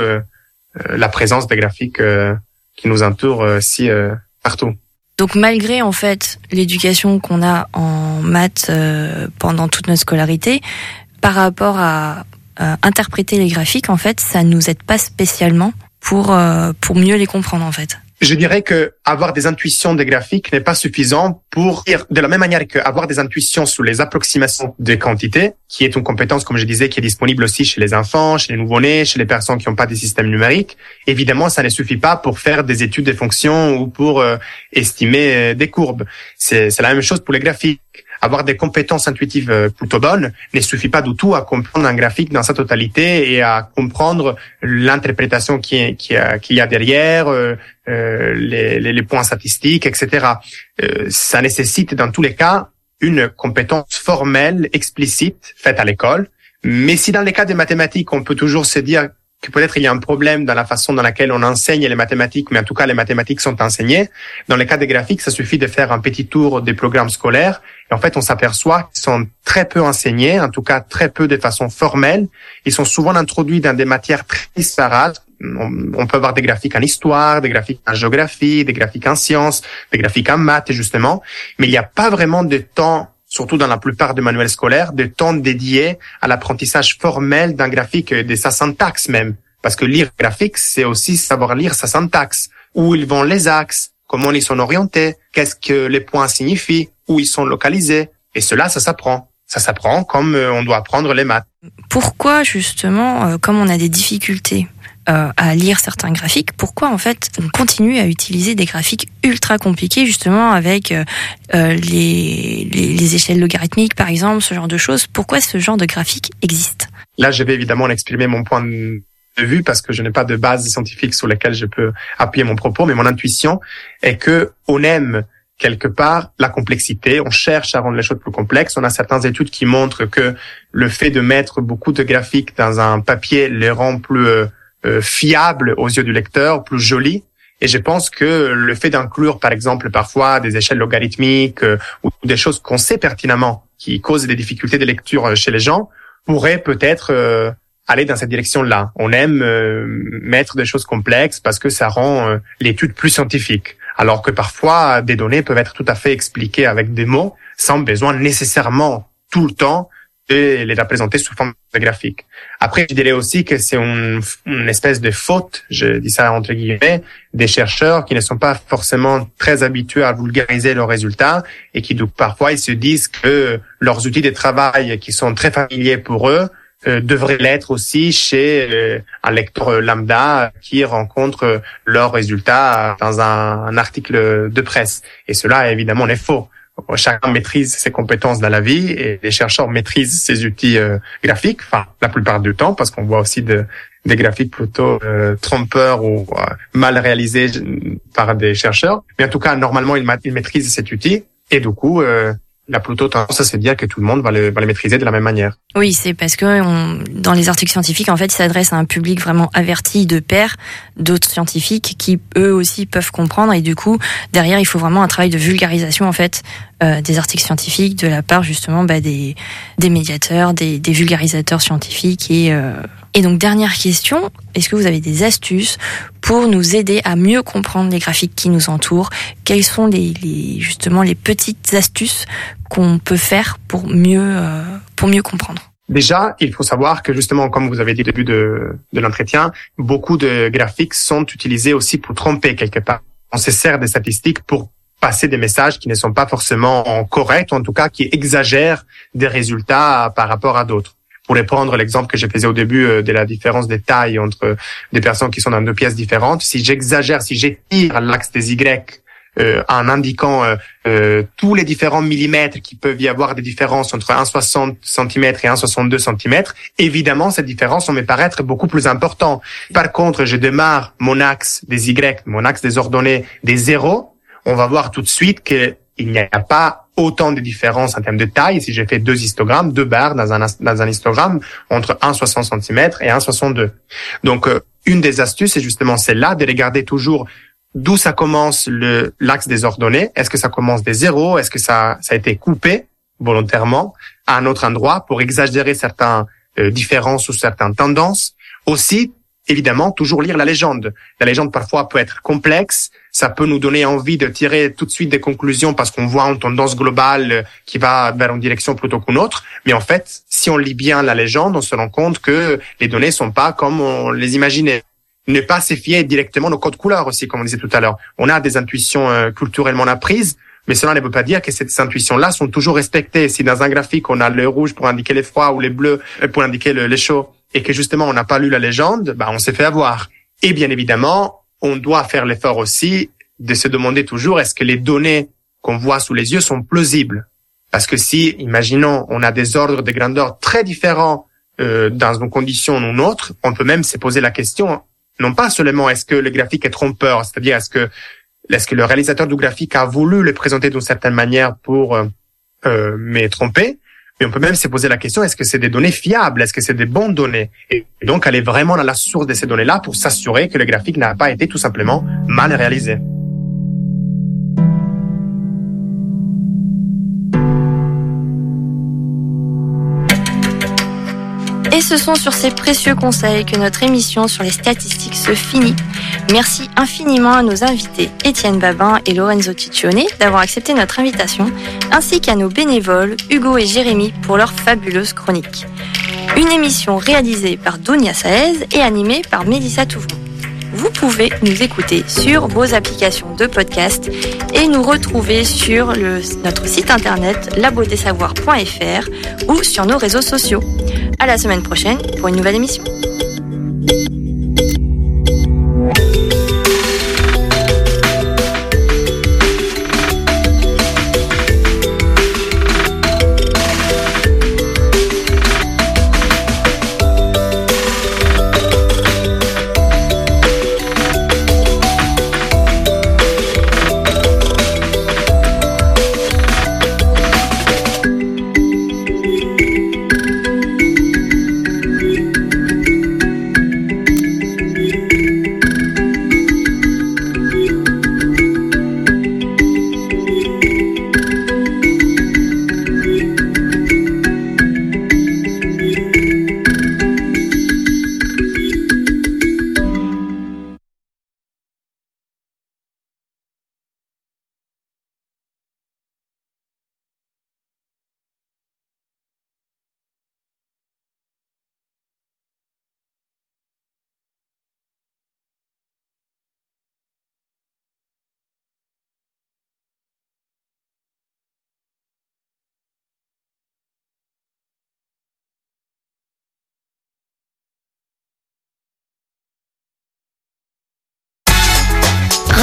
Speaker 7: la présence des graphiques qui nous entourent partout.
Speaker 3: Donc malgré en fait l'éducation qu'on a en maths pendant toute notre scolarité, par rapport à interpréter les graphiques, en fait, ça nous aide pas spécialement pour mieux les comprendre en fait.
Speaker 7: Je dirais que avoir des intuitions des graphiques n'est pas suffisant pour dire, de la même manière qu'avoir des intuitions sur les approximations des quantités, qui est une compétence, comme je disais, qui est disponible aussi chez les enfants, chez les nouveau-nés, chez les personnes qui n'ont pas de système numérique. Évidemment, ça ne suffit pas pour faire des études des fonctions ou pour estimer des courbes. C'est la même chose pour les graphiques. Avoir des compétences intuitives plutôt bonnes ne suffit pas du tout à comprendre un graphique dans sa totalité et à comprendre l'interprétation qu'il y a derrière, les points statistiques, etc. Ça nécessite dans tous les cas une compétence formelle, explicite, faite à l'école. Mais si dans les cas des mathématiques, on peut toujours se dire que peut-être il y a un problème dans la façon dans laquelle on enseigne les mathématiques, mais en tout cas les mathématiques sont enseignées. Dans les cas des graphiques, ça suffit de faire un petit tour des programmes scolaires. Et en fait, on s'aperçoit qu'ils sont très peu enseignés, en tout cas très peu de façon formelle. Ils sont souvent introduits dans des matières très disparates. On peut avoir des graphiques en histoire, des graphiques en géographie, des graphiques en sciences, des graphiques en maths, justement. Mais il n'y a pas vraiment de temps, surtout dans la plupart des manuels scolaires, de temps dédié à l'apprentissage formel d'un graphique et de sa syntaxe même. Parce que lire graphique, c'est aussi savoir lire sa syntaxe. Où ils vont les axes, comment ils sont orientés, qu'est-ce que les points signifient, où ils sont localisés. Et cela, ça s'apprend. Ça s'apprend comme on doit apprendre les maths.
Speaker 3: Pourquoi, justement, comme on a des difficultés à lire certains graphiques, pourquoi en fait on continue à utiliser des graphiques ultra compliqués justement avec les échelles logarithmiques par exemple, ce genre de choses? Pourquoi ce genre de graphique existe?
Speaker 7: Là, je vais évidemment exprimer mon point de vue parce que je n'ai pas de base scientifique sur laquelle je peux appuyer mon propos, mais mon intuition est que on aime quelque part la complexité, on cherche à rendre les choses plus complexes. On a certaines études qui montrent que le fait de mettre beaucoup de graphiques dans un papier les rend plus fiables aux yeux du lecteur, plus jolis. Et je pense que le fait d'inclure, par exemple, parfois des échelles logarithmiques ou des choses qu'on sait pertinemment qui causent des difficultés de lecture chez les gens pourrait peut-être aller dans cette direction-là. On aime mettre des choses complexes parce que ça rend l'étude plus scientifique. Alors que parfois, des données peuvent être tout à fait expliquées avec des mots sans besoin nécessairement tout le temps de les représenter sous forme de graphique. Après, je dirais aussi que c'est une espèce de faute, je dis ça entre guillemets, des chercheurs qui ne sont pas forcément très habitués à vulgariser leurs résultats et qui donc parfois ils se disent que leurs outils de travail qui sont très familiers pour eux devrait l'être aussi chez un lecteur lambda qui rencontre leurs résultats dans un article de presse. Et cela, évidemment, est faux. Chacun maîtrise ses compétences dans la vie et les chercheurs maîtrisent ces outils graphiques, enfin, la plupart du temps, parce qu'on voit aussi des graphiques plutôt trompeurs ou mal réalisés par des chercheurs. Mais en tout cas, normalement, ils maîtrisent cet outil et du coup, la plutôt tendance à se dire que tout le monde va le maîtriser de la même manière.
Speaker 3: Oui, c'est parce que dans les articles scientifiques, en fait, ils s'adressent à un public vraiment averti de pairs d'autres scientifiques qui, eux aussi, peuvent comprendre. Et du coup, derrière, il faut vraiment un travail de vulgarisation, en fait, des articles scientifiques de la part, justement, des médiateurs, des vulgarisateurs scientifiques. Et donc, dernière question, est-ce que vous avez des astuces pour nous aider à mieux comprendre les graphiques qui nous entourent? Quelles sont justement les petites astuces qu'on peut faire pour mieux comprendre?
Speaker 7: Déjà, il faut savoir que justement, comme vous avez dit au début de l'entretien, beaucoup de graphiques sont utilisés aussi pour tromper quelque part. On se sert des statistiques pour passer des messages qui ne sont pas forcément corrects, ou en tout cas qui exagèrent des résultats par rapport à d'autres. Pour reprendre l'exemple que je faisais au début de la différence de taille entre des personnes qui sont dans deux pièces différentes, si j'exagère, si j'étire l'axe des Y en indiquant tous les différents millimètres qui peuvent y avoir des différences entre 1,60 cm et 1,62 cm, évidemment, cette différence va me paraître beaucoup plus importante. Par contre, je démarre mon axe des Y, mon axe des ordonnées des zéros, on va voir tout de suite qu'il n'y a pas autant de différences en termes de taille. Si j'ai fait deux histogrammes, deux barres dans un histogramme entre 1,60 cm et 1,62. Donc, une des astuces, c'est justement celle-là, de regarder toujours d'où ça commence l'axe des ordonnées. Est-ce que ça commence des zéros? Est-ce que ça a été coupé volontairement à un autre endroit pour exagérer certaines différences ou certaines tendances? Aussi, évidemment, toujours lire la légende. La légende, parfois, peut être complexe. Ça peut nous donner envie de tirer tout de suite des conclusions parce qu'on voit une tendance globale qui va vers une direction plutôt qu'une autre. Mais en fait, si on lit bien la légende, on se rend compte que les données sont pas comme on les imaginait. Ne pas se fier directement au code couleur aussi, comme on disait tout à l'heure. On a des intuitions culturellement apprises, mais cela ne veut pas dire que ces intuitions-là sont toujours respectées. Si dans un graphique, on a le rouge pour indiquer les froids ou les bleus pour indiquer les chauds, et que justement on n'a pas lu la légende, on s'est fait avoir. Et bien évidemment, on doit faire l'effort aussi de se demander toujours est-ce que les données qu'on voit sous les yeux sont plausibles. Parce que si, imaginons, on a des ordres de grandeur très différents dans une condition ou une autre, on peut même se poser la question, non pas seulement est-ce que le graphique est trompeur, c'est-à-dire est-ce que le réalisateur du graphique a voulu le présenter d'une certaine manière pour me tromper. Mais on peut même se poser la question, est-ce que c'est des données fiables? Est-ce que c'est des bonnes données? Et donc, aller vraiment dans la source de ces données-là pour s'assurer que le graphique n'a pas été tout simplement mal réalisé.
Speaker 3: Et ce sont sur ces précieux conseils que notre émission sur les statistiques se finit. Merci infiniment à nos invités Étienne Babin et Lorenzo Ciccione d'avoir accepté notre invitation, ainsi qu'à nos bénévoles Hugo et Jérémy pour leur fabuleuse chronique. Une émission réalisée par Dounia Saez et animée par Mélissa Touvon. Vous pouvez nous écouter sur vos applications de podcast et nous retrouver sur notre site internet labodessavoir.fr ou sur nos réseaux sociaux. À la semaine prochaine pour une nouvelle émission.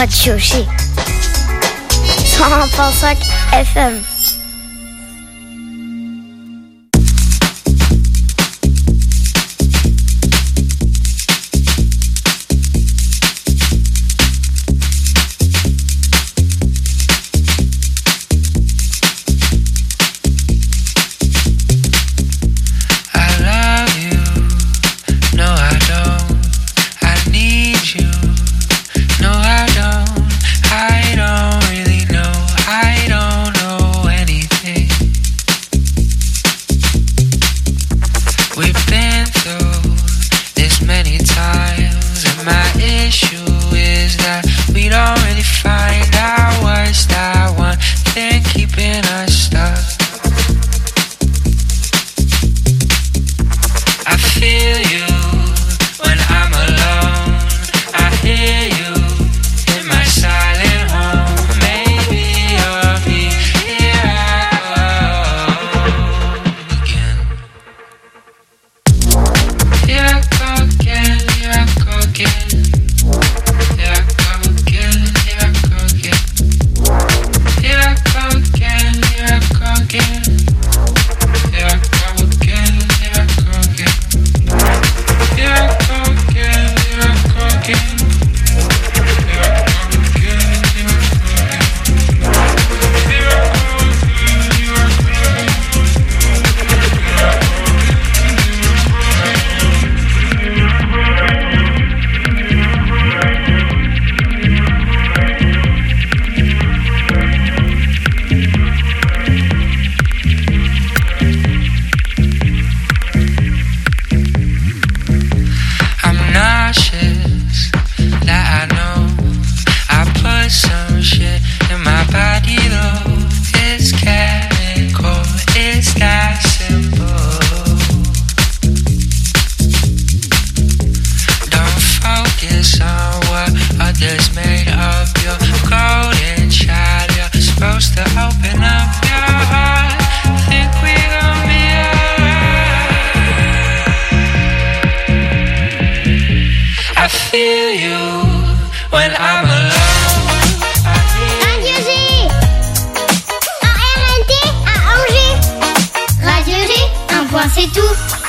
Speaker 8: Radio G 101.5 FM.
Speaker 9: C'est tout.